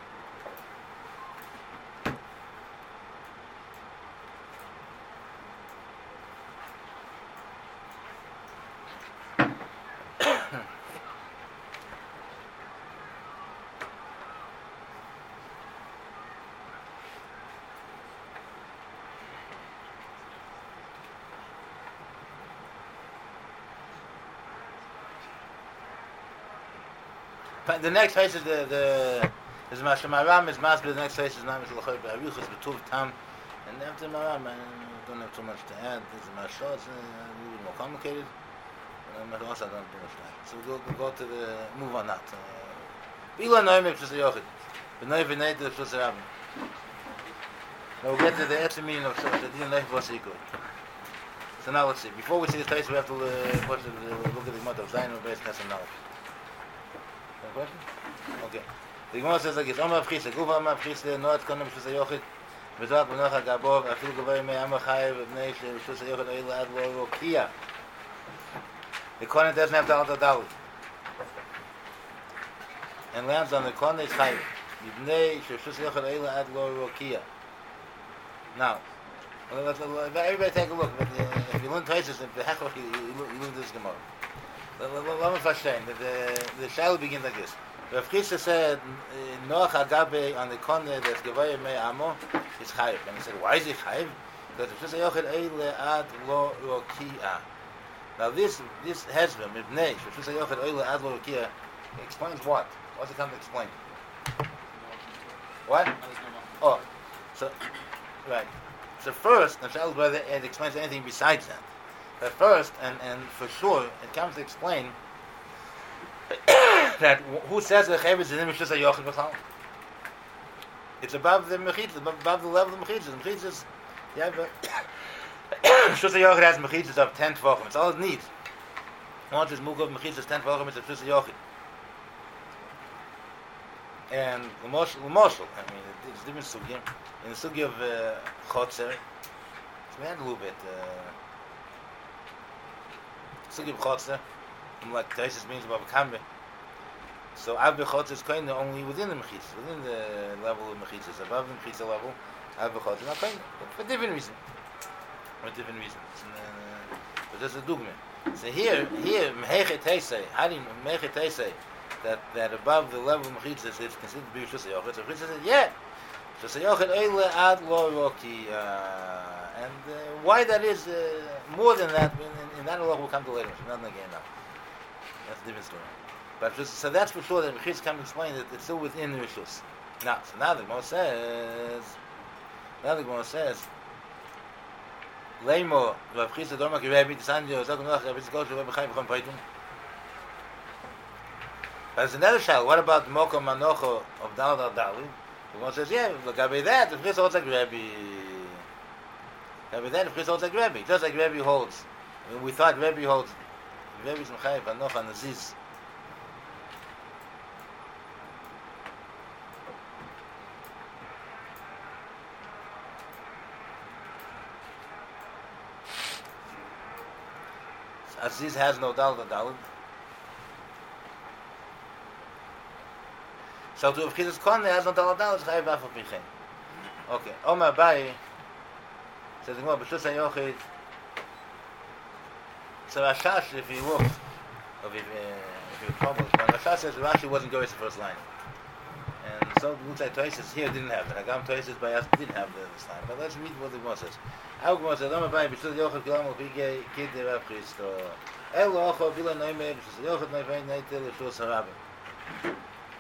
But the next phase is the the is Mashem Aram is Masber. The next phase is Namis L'Choy B'Aruchos B'Tuv Tam, and after Maram, I don't have too much to add. This is Mashal. It's a little more complicated. And I also don't do much to add. So we'll go, we'll go to the move on that. Bila Noim Epshus Yochid, B'Noi V'Nei to Epshus Rabin. Now we'll get to the actual meaning of Shlosh. The Din Noim V'Osikoi. So now let's see. Before we see the phase, we have to uh, watch the, uh, look at the motto of Zayin or Beis Nes and Nalach. Question? Okay. The Gemara says like this: Omar Avchisa, Guva Omar Avchisa, Noat Konem Shus Yochid, V'Zat B'Nocha Gabov, Afil Gavay Mei Amachayev, B'Nei Shus Yochid Oil Ad Lo Rokia. The Kohen doesn't have to alter Dalit, and lands on the Kohen is Chayev. B'Nei Shus Yochid Oil Ad Lo Rokia. Now, let's, everybody take a look. But uh, if you learn places, if the Hechach, you, you, you learn this Gemara. Let me understand. The the shall begins like this. Rav Chisda said Noach Agabe on the corner that's Gevayim Mei Amo is Chayiv, and he said, why is he Chayiv? Because the Shus Yochid Eile Ad Lo Rokia. Now this this husband Mibnei Shus Yochid Eile Ad Lo Rokia explains what? What's it come to explain? What? How does no malchus Oh, work? so, right. So first, and tell whether it explains anything besides that. But first, and, and for sure, it comes to explain that wh- who says the Chavis is in Mishus HaYochid B'chal? It's above the Mechitzah, above, above the level of the Mechitzah. The Mechitzah is, you have a, Mishus HaYochid has Mechitzahs of ten Tvachim. It's all it needs. Once it's Mukov Mechitzahs ten Tvachim, it's a Mishus HaYochid. And L'moshel, L'moshel, I mean, it's different Sugi. In the Sugi of uh, Chotzer, it's we had a little bit, uh, Sugi of Chotzer, like Taisis means above Kambe. So Av B'Chotzer is kind of only within the Mechitzah, within the level of Mechitzah, above the Mechitzah level, Av B'Chotzer, not kind of, for different reason. For different reasons. Uh, but there's a dugme. So here, here, Mehechet Heisei, how do you, Mehechet Heisei, that, that above the level of Mechitzah is considered to be Rishus HaYochid. So Mechitzah said, yeah, Rishus HaYochid Eile Ad Lo Roki, and uh, why that is uh, more than that, in, in that Allah will come to later, not again now. That's a different story. But just, so that's for sure that Mechitzah can explain that it's still within the Rishus. Now, so now the Gemara says, now the Gemara says, Leimo, Rav Chisda Dorma Ki Rebbe Tisanjo, Zog Noach, Rabbi Tzikosh, Rebbe Chaim V'chon Paitum. But it's another shal. What about the Mokom Manocho of Dal Dal Dali? The one says, yeah, look at that. The Chris holds like Rebbe. Rabbi that, the Chris holds like Rebbe. Just like Rebbe holds. I mean, we thought Rebbe holds. Rebbe's Mechayev Manocho and Aziz. Aziz has no Dal Dal Dali. So to have Chizas Kon, has no Dal Dal, it's Chayev Afal Pichen. Okay. Omar Abai says, "Well, B'Shus HaYochid." So Rashash, if he looked, or if, uh, if he was troubled, when Rashash says Rashi wasn't going to the first line, and so the Lutzai Toises here didn't have it. Agam Toises by us didn't have the, this line. But let's read what the Gemara says. Our Gemara says, "Omar Abai B'Shus HaYochid Kilam L'Pigei Kid Rav Christo Elo Ocho Bila Noimei B'Shus HaYochid Noivei Neitel L'Shus HaRabim."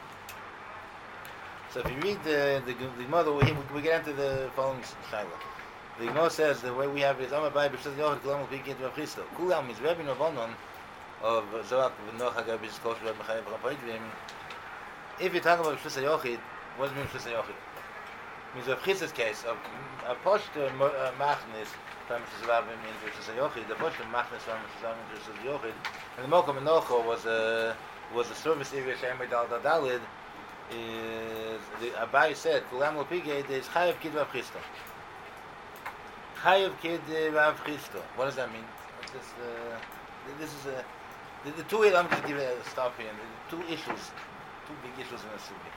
So if you read the the, the Gemara, we, we get into the following shaila. The Gemara says the way we have it is Amar Bai B'Shus HaYochid Kilam L'Pigei Rav Christo. Kulam is Rebbe Novonon of Zorak V'Noch Hagav B'Shus Kosh Rebbe Chayev V'Chapoidvim. If you talk about B'Shus HaYochid, what does it mean B'Shus HaYochid? It means Rav Chista's case of a post machnis from B'Shus HaRabim in B'Shus HaYochid, the post machnis from B'Shus HaRabim in B'Shus HaYochid, and the Mokom Menocho was a was a service area Shemay Dal Dal Dalid. Is the Abai said Kulam L'Pigei is Chayev Kid Rav Chista. Chayev Kid Rav Chista. What does that mean? This uh, this is a the, the two. I'm going to give a stop here. The two issues, two big issues in the sugi.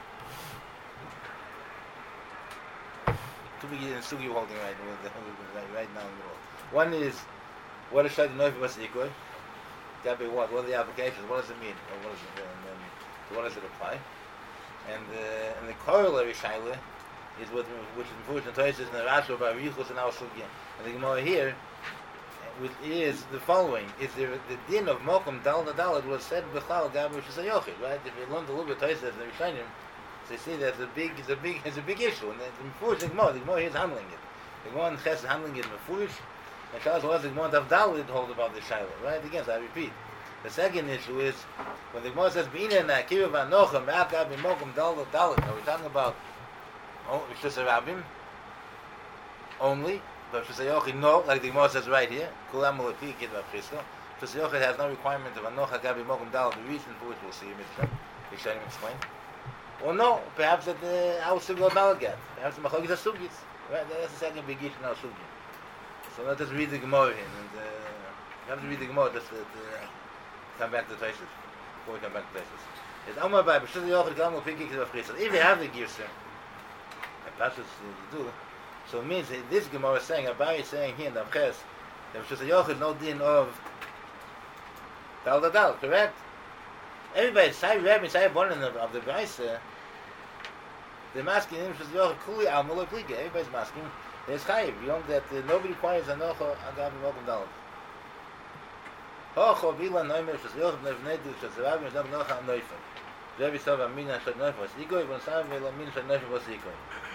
Two big issues in the sugi you're holding right, with, right right now in the world. One is what is Shad Noiv was Ikoy. That be what? What are the applications? What does it mean? Or what does it and then to what does it apply? And uh, and the corollary shaila is what which is important in Toyes is the Rashi of Arichos and our Sugya. And the Gemara here, which is the following: is there the din of Mokum Dal Nadalad was said b'Chlal Gab B'Shus HaYochid, right? If you learn a little bit Toyes and the Rishonim, so you see that the big is a big is a big issue. And the Mefurish the Gemara, the Gemara here is handling it. The Gemara in Ches is handling it Mefurish. And Charles was the Gemara of Dalid hold about the shaila, right? Again, so I repeat. The second issue is when the Gemara says B'ina na Kiruv Anocha Me'akab B'Mokum Dalad Dalad. Are we talking about B'Shus HaRabim only? But B'Shus HaYochid no, like the Gemara says right here. Kulam L'Pigei Kid Rav Chista. B'Shus HaYochid has no requirement of Anocha Gab B'Mokum Dalad. The reason for which we'll see in Mishnah. We shall explain. Or no, perhaps that the our Sugya Dalad get. Perhaps the Machogis are Sugyas. Right? That's the second big issue in our Sugya. So let us read the Gemara here, and uh, we have to read the Gemara just to uh, come back to the Taisus. Before we come back to the Taisus. It's Omar Bai B'Shus HaYochid Kilam L'Pigei Kid Rav Chista. If you have the Girsa, and that's what you do. So it means that this Gemara is saying, Abai is saying here in the Avches, that B'Shus HaYochid no din of Dal Dal Dal, correct? Everybody, Sai Rebbe, Sai Bonin of, of the Braisa, they're masking him B'Shus HaYochid Kuli Al Molo Pligei. Everybody's masking. There's Chayiv. You know that uh, nobody requires Anocha Agab B'Mokum Dalad. Hocho Bila Noimer B'Shus HaYochid Nev Nedu B'Shus HaRabim Nev Nocha Noifer. Rebbe saw a mina shad noif was igoi, but some will a mina shad noif was igoi.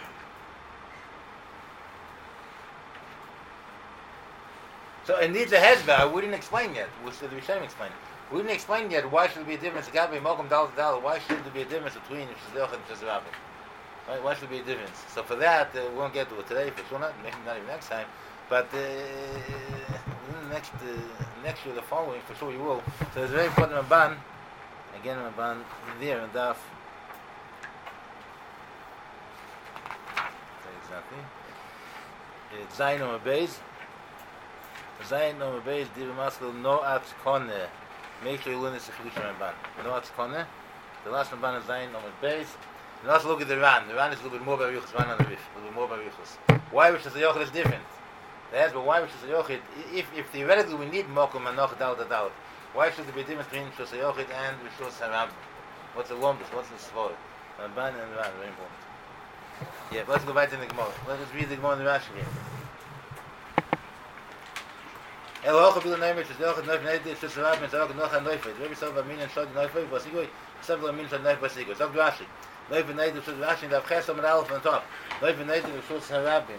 So it needs a hezbollah. We didn't explain yet. We said the Rishonim explained. We didn't explain yet why should there be a difference. Gabi Mokum Dal Dal. Why should there be a difference between Shazilch and Shazirabim? Right? Why should there be a difference? So for that, uh, we won't get to it today. For sure, not maybe not even next time. But uh, next uh, next year, the following, for sure you will. So it's very important. Ramban again, Ramban there and Daf. Exactly. It's Zayin on Beis. Zayin on Beis. Divrei Maskil no atzkone. Make sure you learn this Chidush Ramban. No atzkone. The last Ramban is Zayin on Beis. And also look at the Ran. The Ran is a little bit more barichus. Ran on the Rif. A little bit more barichus. Why Rosh Hashanah is different? That's but why Rosh Hashanah? If if theoretically we need Mokum and Noch Dal Dal, why should there be a difference between Rosh Hashanah and Rosh Hashanah? What's the lumbus? What's the svor? Ramban and Ran. Very important. Yeah, let's go back to the Gemara. Let us read the Gemara in the Rashi here. Eloch bil neimer shzeh och neuf neide shzeh mit zog noch an neufet. Wir so bei minen shod neufet was ich sag bei minen shod neufet was ich sag Rashi. Neuf neide shod Rashi da khas am alf on top. Neuf neide shod sarabim.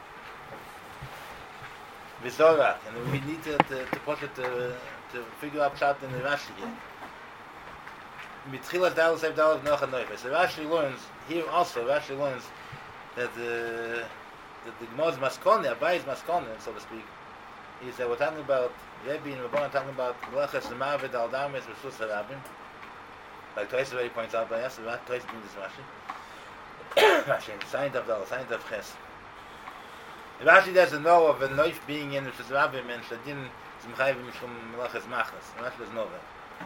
Wir so that and we need to to, to put it to, to figure out chat in the Rashi here. Mit khilas dal sef dal noch an neufet. So Rashi learns here also Rashi learns that the the the Gemara's maskone, Abay's maskone, so to speak. He said, we're talking about Rebbe and Rabban talking about Melechas Mavid Al Damis Rishus Harabim. Like Toys already points out by us, Toys doing this Rashi. Rashi, signed of Dal, signed of Ches. Rashi doesn't know of a knife being in Rishus Harabim and Shadin Zimchayim Mishum Melechas Machas. Rashi doesn't know that.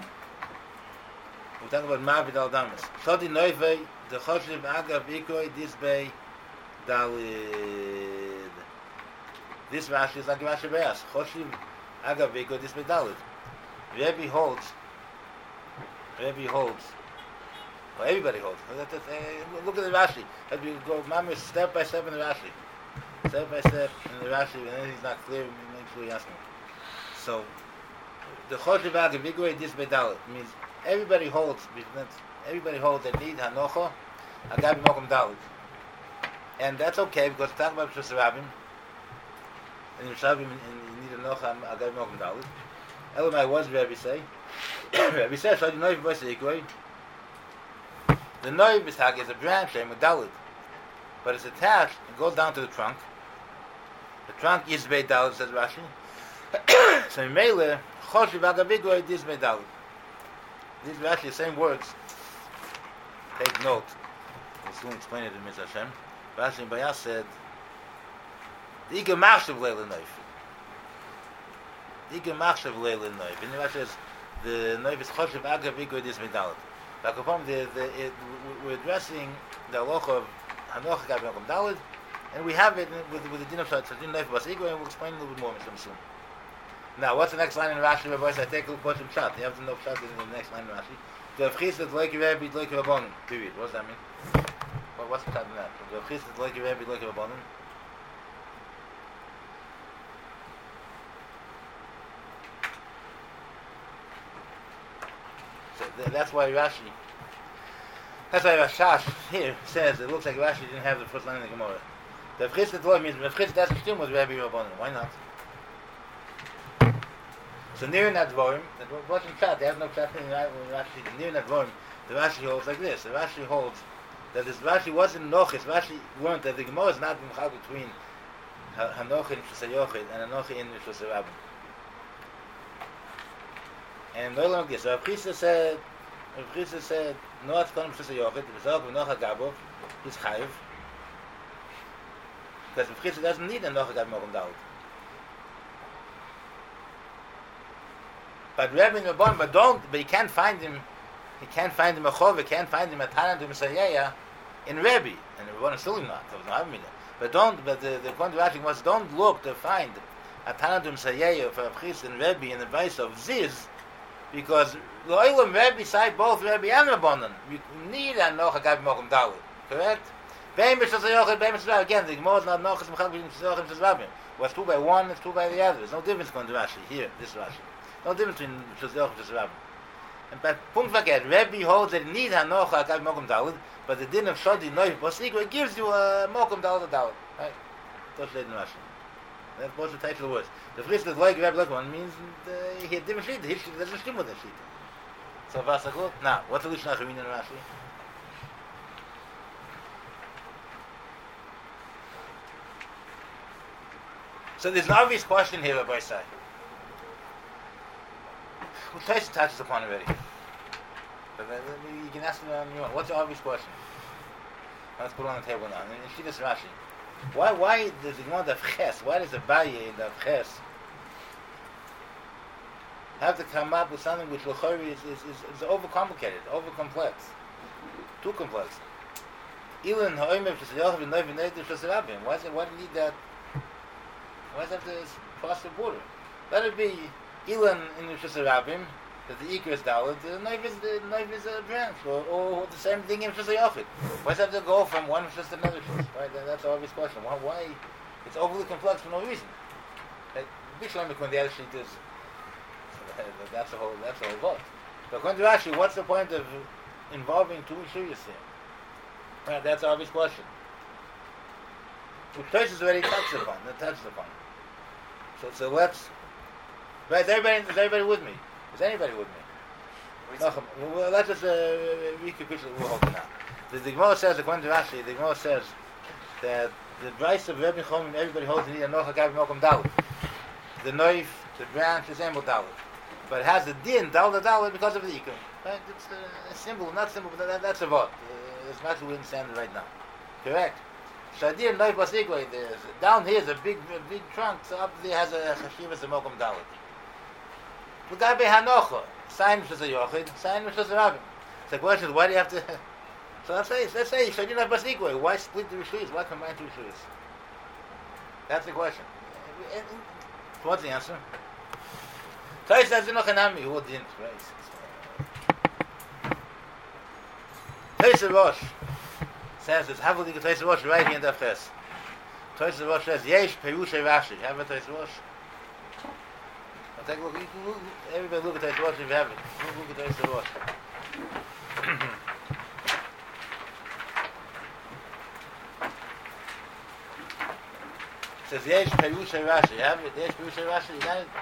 We're talking about Mavid Al Damis. Shadi Noive, the Choshev Agav Ikoi, Disbei Dalid. This Rashi is like Rashi Be'as. Choshev Agav Ikoi, Disbei Dalid. Rebbe holds, Rebbe holds, well, everybody holds. Look at the Rashi. As we go, Mama, step by step in the Rashi. Step by step in the Rashi, when anything's not clear, make sure you ask me. So, the Choshev Agav Ikoi, Disbei Dalid means everybody holds, everybody holds that need Hanocha, Agabi Mokum Dalid. And that's okay, because talking about Rishus Harabim, and in Shabim, you need Hanocha, Agabi Mokum Dalid. Elamai, what does Rebbe say? Rebbe says, so the Noiv Boise Ikoi, the Noiv Bishag is a branch, a Dalid, but it's attached, it goes down to the trunk. The trunk is Bei Dalid, says Rashi. So in Mele, Choshev Agav Ikoi, this Bei Dalid. These are actually the same words. Take note. We'll soon explain it in Mitzvah Hashem. Rashi and Bayas said, the Iker Machshav Leil Noif. The Iker Machshav Leil Noif. And Rashi says, the Noif is Choshev Agav Ikoi Dis Medalit. Like upon the, the, it, we're addressing the halacha of Hanoch Agav Mokum Dalid, and we have it with, with the din of Shadin Noif Bas Ikoi, and we'll explain a little bit more Mitzvah soon. Now, what's the next line in Rashi? Rabbi said, take a look at Pshat. You have to know Pshat in the next line in Rashi. The Avchis that like Rebbe, like Rabbanon. Period. What does that mean? Well, what's Pshat in that? The Avchis that like Rebbe, like Rabbanon. So th- that's why Rashi, that's why Rashash here says, it looks like Rashi didn't have the first line in the Gemara. The Avchis that like means, the Avchis that's the with Rebbe Rabbanon. Why not? So near in that dvorim, that wasn't pshat. They have no pshat in Rashi. Near in that dvorim, the Rashi holds like this. The Rashi holds that this Rashi wasn't nochis. Rashi learned that the Gemara is not b'mchal between hanochi in Shusay and hanochi in Shusay Rabbim. And they learned this. So Rav Chisda said, Rav Chisda said, no atzkonim Shusay Yochid. The Bezalk v'nocha gabov is chayiv because Rav Chisda doesn't need a nocha gabov mokum dalid. But Rebbe and Rabban, but don't, but you can't find him, you can't find him a chov, you can't find him a tanan to Messiah in Rebbe, and Rabban is still not, but don't, but the, the point of Rashi was, don't look to find a tanan to Messiah for Avchis and Rebbe in the vice of Ziz, because the Olam Rebbe side both Rebbe and Rabbanon, you need a Nocha Gabi Mokum Dalid, correct? Beim B'Shas Yochid, Beim B'Shas again, the Gemara is not Nochas Mechal B'Shas Yochid B'Shas Rabbim. Was two by one, it's two by the other. There's no difference going to Rashi, here, this Rashi. No difference between Shazayach and Shazarabim. And but punkt verkehrt, Rebbe holds that need hanocha akav mokum dalad, but the din of shadi noif basikwa gives you a mokum dalad dalad. Right? That's the Rashi. That's both the title of the words. The first is like Rebbe Lekman means uh, he had different shit. He there's a stim with the shit. So was a good. Now, what's the Lishna Chavin in Rashi? So there's an obvious question here, Rabbi Say. Well, Tyson touches upon already. But uh, you can ask me on your own. What's the obvious question? Let's put it on the table now. And see this Rashi. Why? Why does the Gemara of Ches? Why does the Baye in the Ches have to come up with something which L'chori is, is, is, is overcomplicated, overcomplex, too complex? Ilan ha'omev sh'sayach v'noy v'neitiv sh'sarabim. Why is it? Why do you need that? Why does it have to cross the border? Let it be Ilan in the sh'sarabim, that the Iker is Dalet, the knife is the knife is a branch, or, or the same thing in sh'sayachid. Why does it have to go from one sh's to another sh's? Right? That's the obvious question. Why? Why? It's overly complex for no reason. Bishlam when the other sheet is. That's the whole. That's the whole vote. But according to Rashi, what's the point of involving two Shuyas here? Right, that's the obvious question. Which Tosh is already touched upon. That touched upon. So, so let's. Right, is everybody, is everybody with me? Is anybody with me? No, well, let's just uh, recapitulate. We'll hold it now. The, the Gemara says, according to Rashi, the Gemara says that the advice of Rebbe Chomim, everybody holds in Noach Hagav Mokum Dalet. The knife, the branch is Emel Dalet. But it has the din, Dalet Dalet, because of the Iker. Right? It's uh, a symbol, not simple, but that, that's a vote. Uh, as much as we understand it right now. Correct? Shadir Knife Basikwe, down here is a big a big trunk, so up there has a Chashivas of Mokum Dalet. L'gabe Hanocha, sign which is a Yochid, sign which is a Rabbim. So the question is, why do you have to... So let's say, let's say, Shadir Knife Basikwe, why split the Rishuyas? Why combine two Rishuyas? That's the question. What's the answer? Tais says no Hanami, who didn't, right? Tais Rosh says it's Havli Tais Rosh right here in the Fes. Tais Rosh says Yesh Perush Rashi. Have a Tais Rosh. Take a look. look. Everybody look at Tais Rosh if you have it. Look at Tais Rosh. It says Yesh Perush Rashi. You have it? Yesh Perush Rashi. You got it?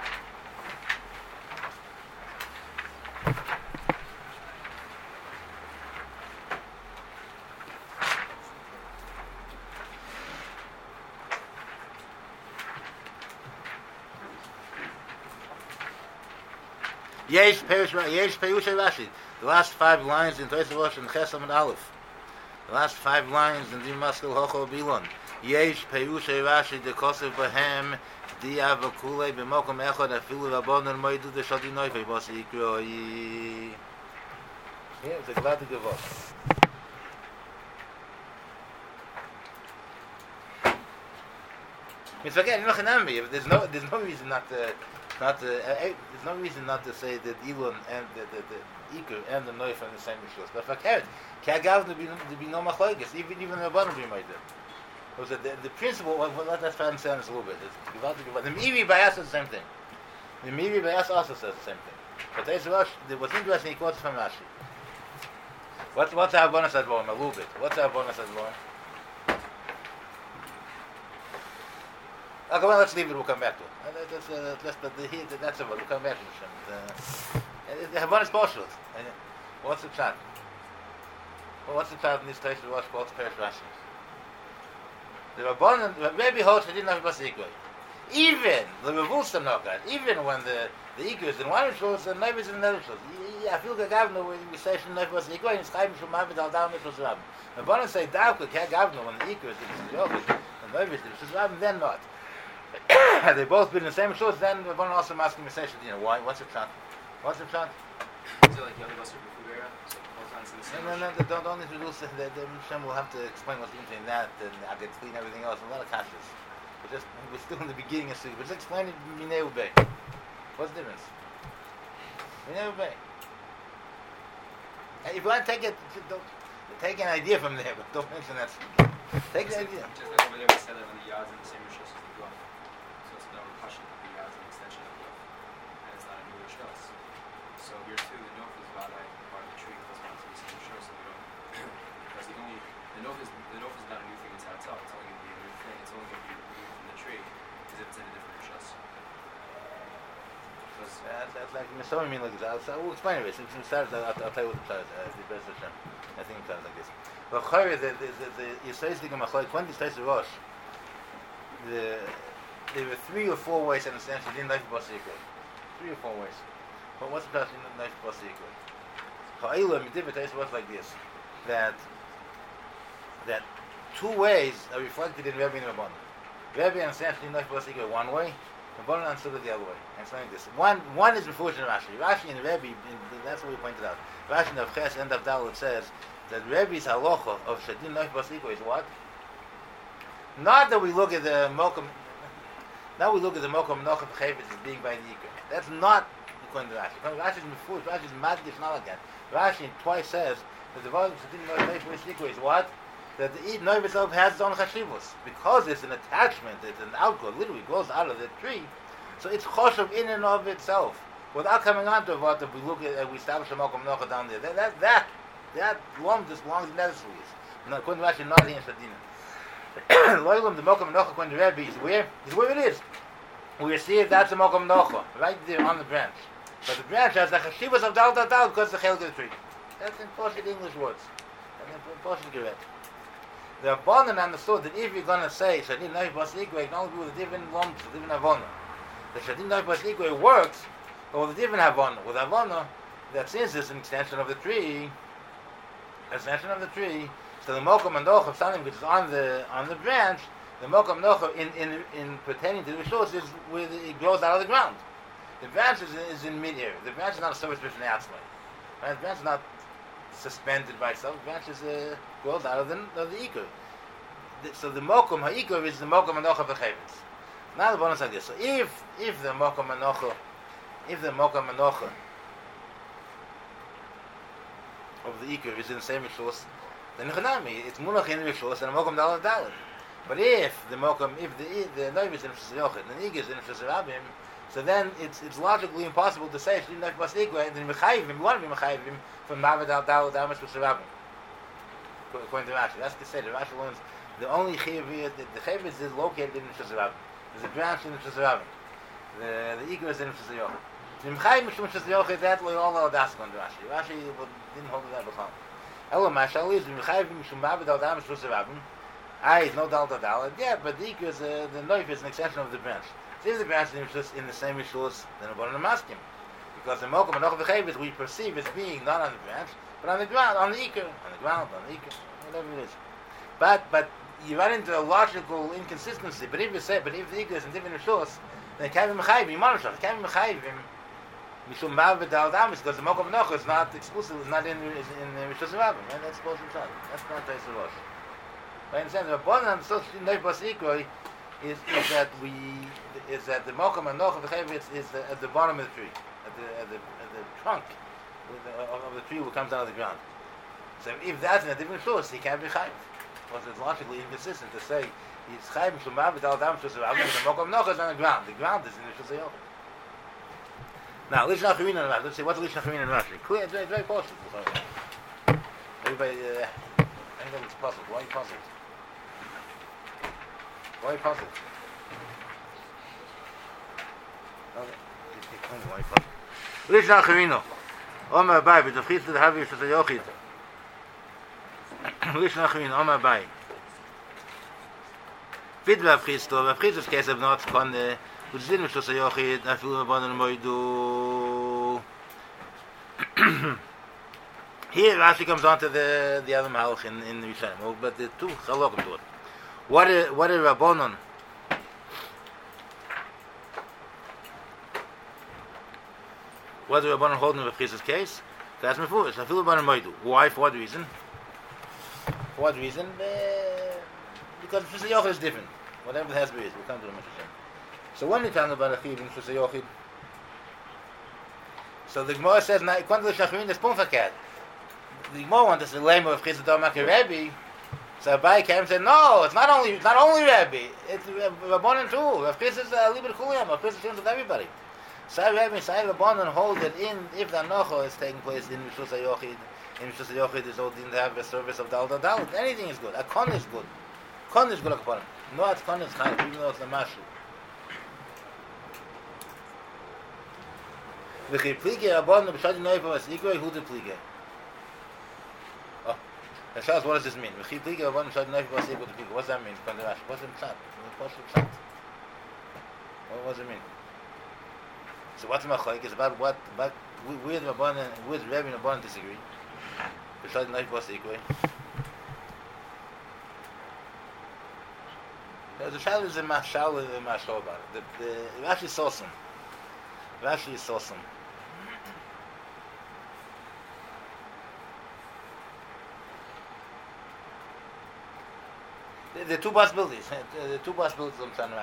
Yesh Perush Yesh Perush Rashi. The last five lines in Tais Rosh and Chesam and Aleph. The last five lines in the Maskil Hocho Bilon. Yesh Perush Rashi de Kosev Bahem Di Avakule B'Mokom Echad Afilu Rabbanon Moedu De Shadi Noifei Basi Ikroi. Yeah, it's a glad to give up. It's again, no Hanami. There's no, there's no reason not to, not to. Uh, there's no reason not to say that Elon and the the, the Iker and the Noif are the same issues. But fakert, Kagav to be to be no machlokes. Even even the Rabbanon be made it. Was that the, the principle? Well, let us try to understand this a little bit. It's, the Meiri Bayas says the same thing. The Meiri Bayas also says the same thing. But there's Rosh. What's interesting, he quotes from Rashi. What's what's our bonus at Borim? A little bit. What's our bonus at Borim? Okay, well, let's leave it. We'll come back to it. Uh, that's, uh, that's, but the, he, that's about. We'll come back to it. Uh, the Havan is partial. Uh, what's the chat? Well, what's the chat in this place? The Rosh quotes Perish Rashi. The Rabbanon, maybe holds he didn't have a Basikwe. Even the Revulsam Nokat, even when the the Iker is in one shows and maybe it's in another shows. I feel the Gavno when we say from Nev Basikwe and Schaim from Mavid Al Dam Mishos Rabim. The Rabbanon say Davka Keh Gavno when the Iker is in the Yochid and Nev is in Mishos Rabim, then not. Had they both been in the same shows, then the Rabbanon also asking me, you know, why? What's the chant? What's the chant? Is it like Yogi Basar Bukubera? So both times in the same No, no, no, don't, don't introduce it. The, the Mishem will have to explain what's in that, and I get clean everything else. A lot of kashas. But just, we're still in the beginning of Sugi. But just explain it, Minei Ubei. What's the difference? Minei Ubei. If you want to take it, don't, take an idea from there, but don't mention that. Take the idea. Just like over there, we said that when the yards in the same rishos as the glove. So it's no repercussion of the yards an extension of the glove. And it's not a new rishos. So here too, the north is like part of the tree corresponds to the same shore, so we don't because the only the nova is the nova is not a new thing inside itself. It's only going to be a new thing. It's only going to be removed from the tree because if it's in a different rishus. Because That's, that's like Misomi mean like this. I'll, I'll explain it. Since it starts, I'll, I'll tell you what it says. Uh, the best Hashem. I think it sounds like this. But Chayre, the the the the Yisraelis Machlok, when this takes the Rosh, the there were three or four ways to understand she didn't like the Basika. Three or four ways. But what's the person in the knife Basika? Ha'ila Midivit was like this, that that two ways are reflected in Rebbe and Rabbanan. Rebbe understands she didn't like Basika one way. Rabbanan understood it the other way. And it's like this. One one is before in Rashi. Rashi and Rebbe, that's what we pointed out. Rashi in the Ches end of Dalet says that Rebbe's halacha of Shadin Knife Basika is what? Not that we look at the Mokum. Now we look at the Mokum Nocham Chavetz as being by the Yikr. That's not according to Rashi. Rashi is Mefurish. Rashi is Madgish not like that. Rashi twice says that the Volume Shadin Knife Basika is what? That the Eid Noiv itself has its own chashivus. Because it's an attachment, it's an outgrowth, literally grows out of the tree. So it's choshev in and of itself. Without coming on to what if we look at, uh, we establish a Mokum Nocha down there. That, that, that, that belongs, this belongs in necessaries. Now, according to Rashi, not in Shadina. Loilam, the Mokum Nocha, according to Rebbe, is where? Is where it is. We see if that's a Mokum Nocha, right there on the branch. But the branch has the chashivus of Dal Dal Dal because it's the chelk of the tree. That's in Poshet English words. And in Poshet Gerät. The Rabbanan understood that if you're going to say Shadin Noif Baslikwe, it can only be with a different lumps, a different Havana. The Shadin Noif Baslikwe works, but with a different Havana. With Havana, that since it's an extension of the tree, extension of the tree, so the Mokum and Doch of something which is on the on the branch, the Mokum Doch in, in in pertaining to the Rishos is where it grows out of the ground. The branch is, is in mid-air. The branch is not a service between the outside. Right? The branch is not suspended by itself. The branch is uh, grows out of the of the Iker. The, so the Mokum HaIker is the Mokum Anocha V'Chevetz. Now the bonus like this. So if if the Mokum Anocha, if the Mokum Anocha of the Iker is in the same Rishos, then Chanami, it's Munach in Rishos and the Mokum Dalet Dalet. But if the Mokum, if the the Noiv is in Rishos Yochid, and the Iker is in Rishos Rabim, so then it's it's logically impossible to say Shlim Nef Baslikwa and then Mechayivim, we want to be Mechayivim from Mavad Al Dal Dal Meshus Rabim. According to Rashi, that's to say the Rashi learns the only Chayivim, the, the Chayivim is located in Meshus Rabim. There's a branch in Meshus Rabim. The the Iker is in Meshus Yochid. The Mechayivim Meshus Yochid, that way all of that's going to Rashi. Rashi didn't hold it that before. Elo Mashal is the Mechayivim from Mavad Al Dal Meshus Rabim. Ah, it's no Dal Dal Dal. Yeah, but the Iker is uh, the Noif is an extension of the branch. So if the branch is just in the same Rishos, then we're going to ask him. Because the Mokum and Nochav V'Chevetz we perceive as being not on the branch, but on the ground, on the Iker, on the ground, on the Iker, whatever it is. But but you run into a logical inconsistency. But if you say, but if the Iker is in different Rishos, then it can't be Mechayivim, Yimanoshach, it can't be Mechayivim, Mishum Ma'avid Dal Damis, because the Mokum and Nochav is not exclusive, it's not in in Rishos Rabbim, right? That's supposed to be done. That's not the Yisrael Rosh. I understand the Rabbanan and so Neif Baslikoi is is that we is that the Mokum and Nochav V'Chevetz is the, at the bottom of the tree, at the at the, at the trunk of the, of the tree, what comes out of the ground. So if that's in a different source, he can't be chayiv. Because it's logically inconsistent to say he's chayiv mishum ma'avid al dam shus rabim, the Mokum Nochav is on the ground. The ground is in the shus yochid. Now, Lishna Chamin and Rashi. Let's see what's Lishna Chamin and Rashi. Clear, very, very possible. Everybody, uh, everybody's puzzled. Why are you puzzled? Why are you puzzled? Lishna Chamin. Oma Abai, but the Chitz the Havi Shus Yochid. Lishna Chamin, Oma Abai. Fit Rav Chisto, Rav Chisto's case of not kon which is in Shus Yochid, I feel about the Moidu. Here Rashi comes on to the the other Malach in in the Rishonim, but the two Chalokim to it. What is what is Rabbanon? What is Rabbanon holding Rav Chisto's case? That's Mefurish. I feel about the Moidu. Why? For what reason? For what reason? Uh, because Shus Yochid is different. Whatever the Hezbollah is, we'll come to the Meshachem. So when we talk about a chiv in Shus Yochid, so the Gemara says, "Now, according to the Shachrin, there's Punfakat." The Gemara wants to say, "Lema of Chizad Domaka Rebbe." So Abai came and said, "No, it's not only it's not only Rebbe. It's Rabbanan too. Rav Chizad is a little bit Chuliyam. Rav Chizad is with everybody. Sai Rebbe, Sai Rabbanon hold that in, if the Hanacha is taking place in Rishus HaYochid, in Rishus HaYochid is all didn't have a service of Dal Dal Dalit. Anything is good. A Kon is good. Kon is good upon him. No, it's Kon is Chayiv, even though it's a Mashu. V'chi Plige Rabbanon B'shadi Noipa Vas Ikroi Hu De Plige. Oh, Hashaz, what does this mean? V'chi Plige Rabbanon B'shadi Noipa Vas Ikroi De Plige. What does that mean? What's the Pshat? What's the Pshat? What does it mean? So what's the Machoik? It's about what, about, where the Rabbanon, where the Rebbe and Rabbanon disagree. B'shadi Noipa Vas Ikroi. The Shal is a Mashal and a Mashal about it. The, the, Rashi saw some. Rashi saw some. The, the two possibilities. The two possibilities I'm trying to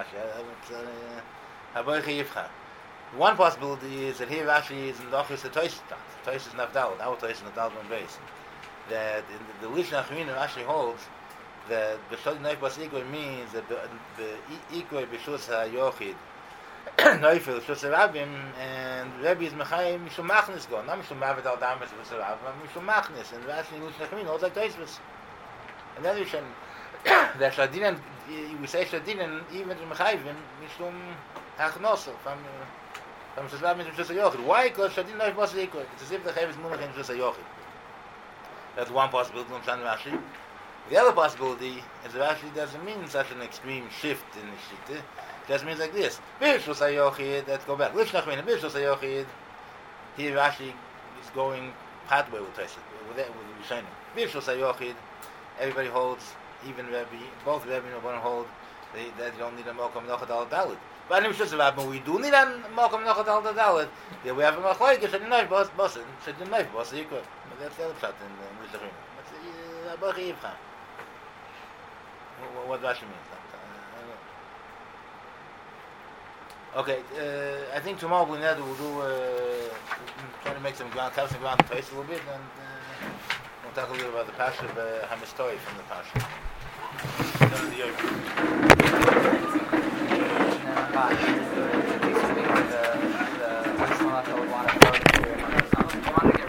Rashi. One possibility is that here Rashi is in the office of Toys. Toys is Navdal. Our Toys is Navdal on base. That in the Lishna Achrina Rashi holds that B'shad Noif Bas Ikoi means that the Ikoi B'shus HaYochid Noifel B'shus HaRabim and Rebbe is Mechayim Mishum Machnis go. Not Mishum Mavet Al Damas B'shus HaRabim, but Mishum Machnis. And Rashi Lishna Achrina holds like Toysvus. And then we should that Shadinan, we say Shadinan even to Mechayim Mishum Hachnosel from from B'shus HaRabim to B'shus HaYochid. Why? Because Shadinan Noif Bas Ikoi. It's as if the Chayiv is Munach in B'shus HaYochid. That's one possibility from Shan Rashi. The other possibility is that Rashi doesn't mean such an extreme shift in the Shittah. It just means like this. B'shus HaYochid, let's go back. Lishna Achrina, B'shus HaYochid. Here Rashi is going pathway with Tosfos, with Rishonim. B'shus HaYochid, everybody holds, even Rebbe, both Rebbe and Rabbanon hold they, that you don't need a Malkam Nochad Al Dalit. But in B'shus HaRabim, we do need a Malkam Nochad Al Dalit. There we have a Machoik, Shadin Noif Bas Basin, Shadin Noif Bas Yikot. That's the other pshat in Lishna Achrina. That's Abachi Yivcha. What Rashi means. Okay, uh, I think tomorrow we'll do, uh, try to make some ground, have some ground to taste a little bit, and uh, we'll talk a little about the Pasha of uh, Hamistoi from the Pasha.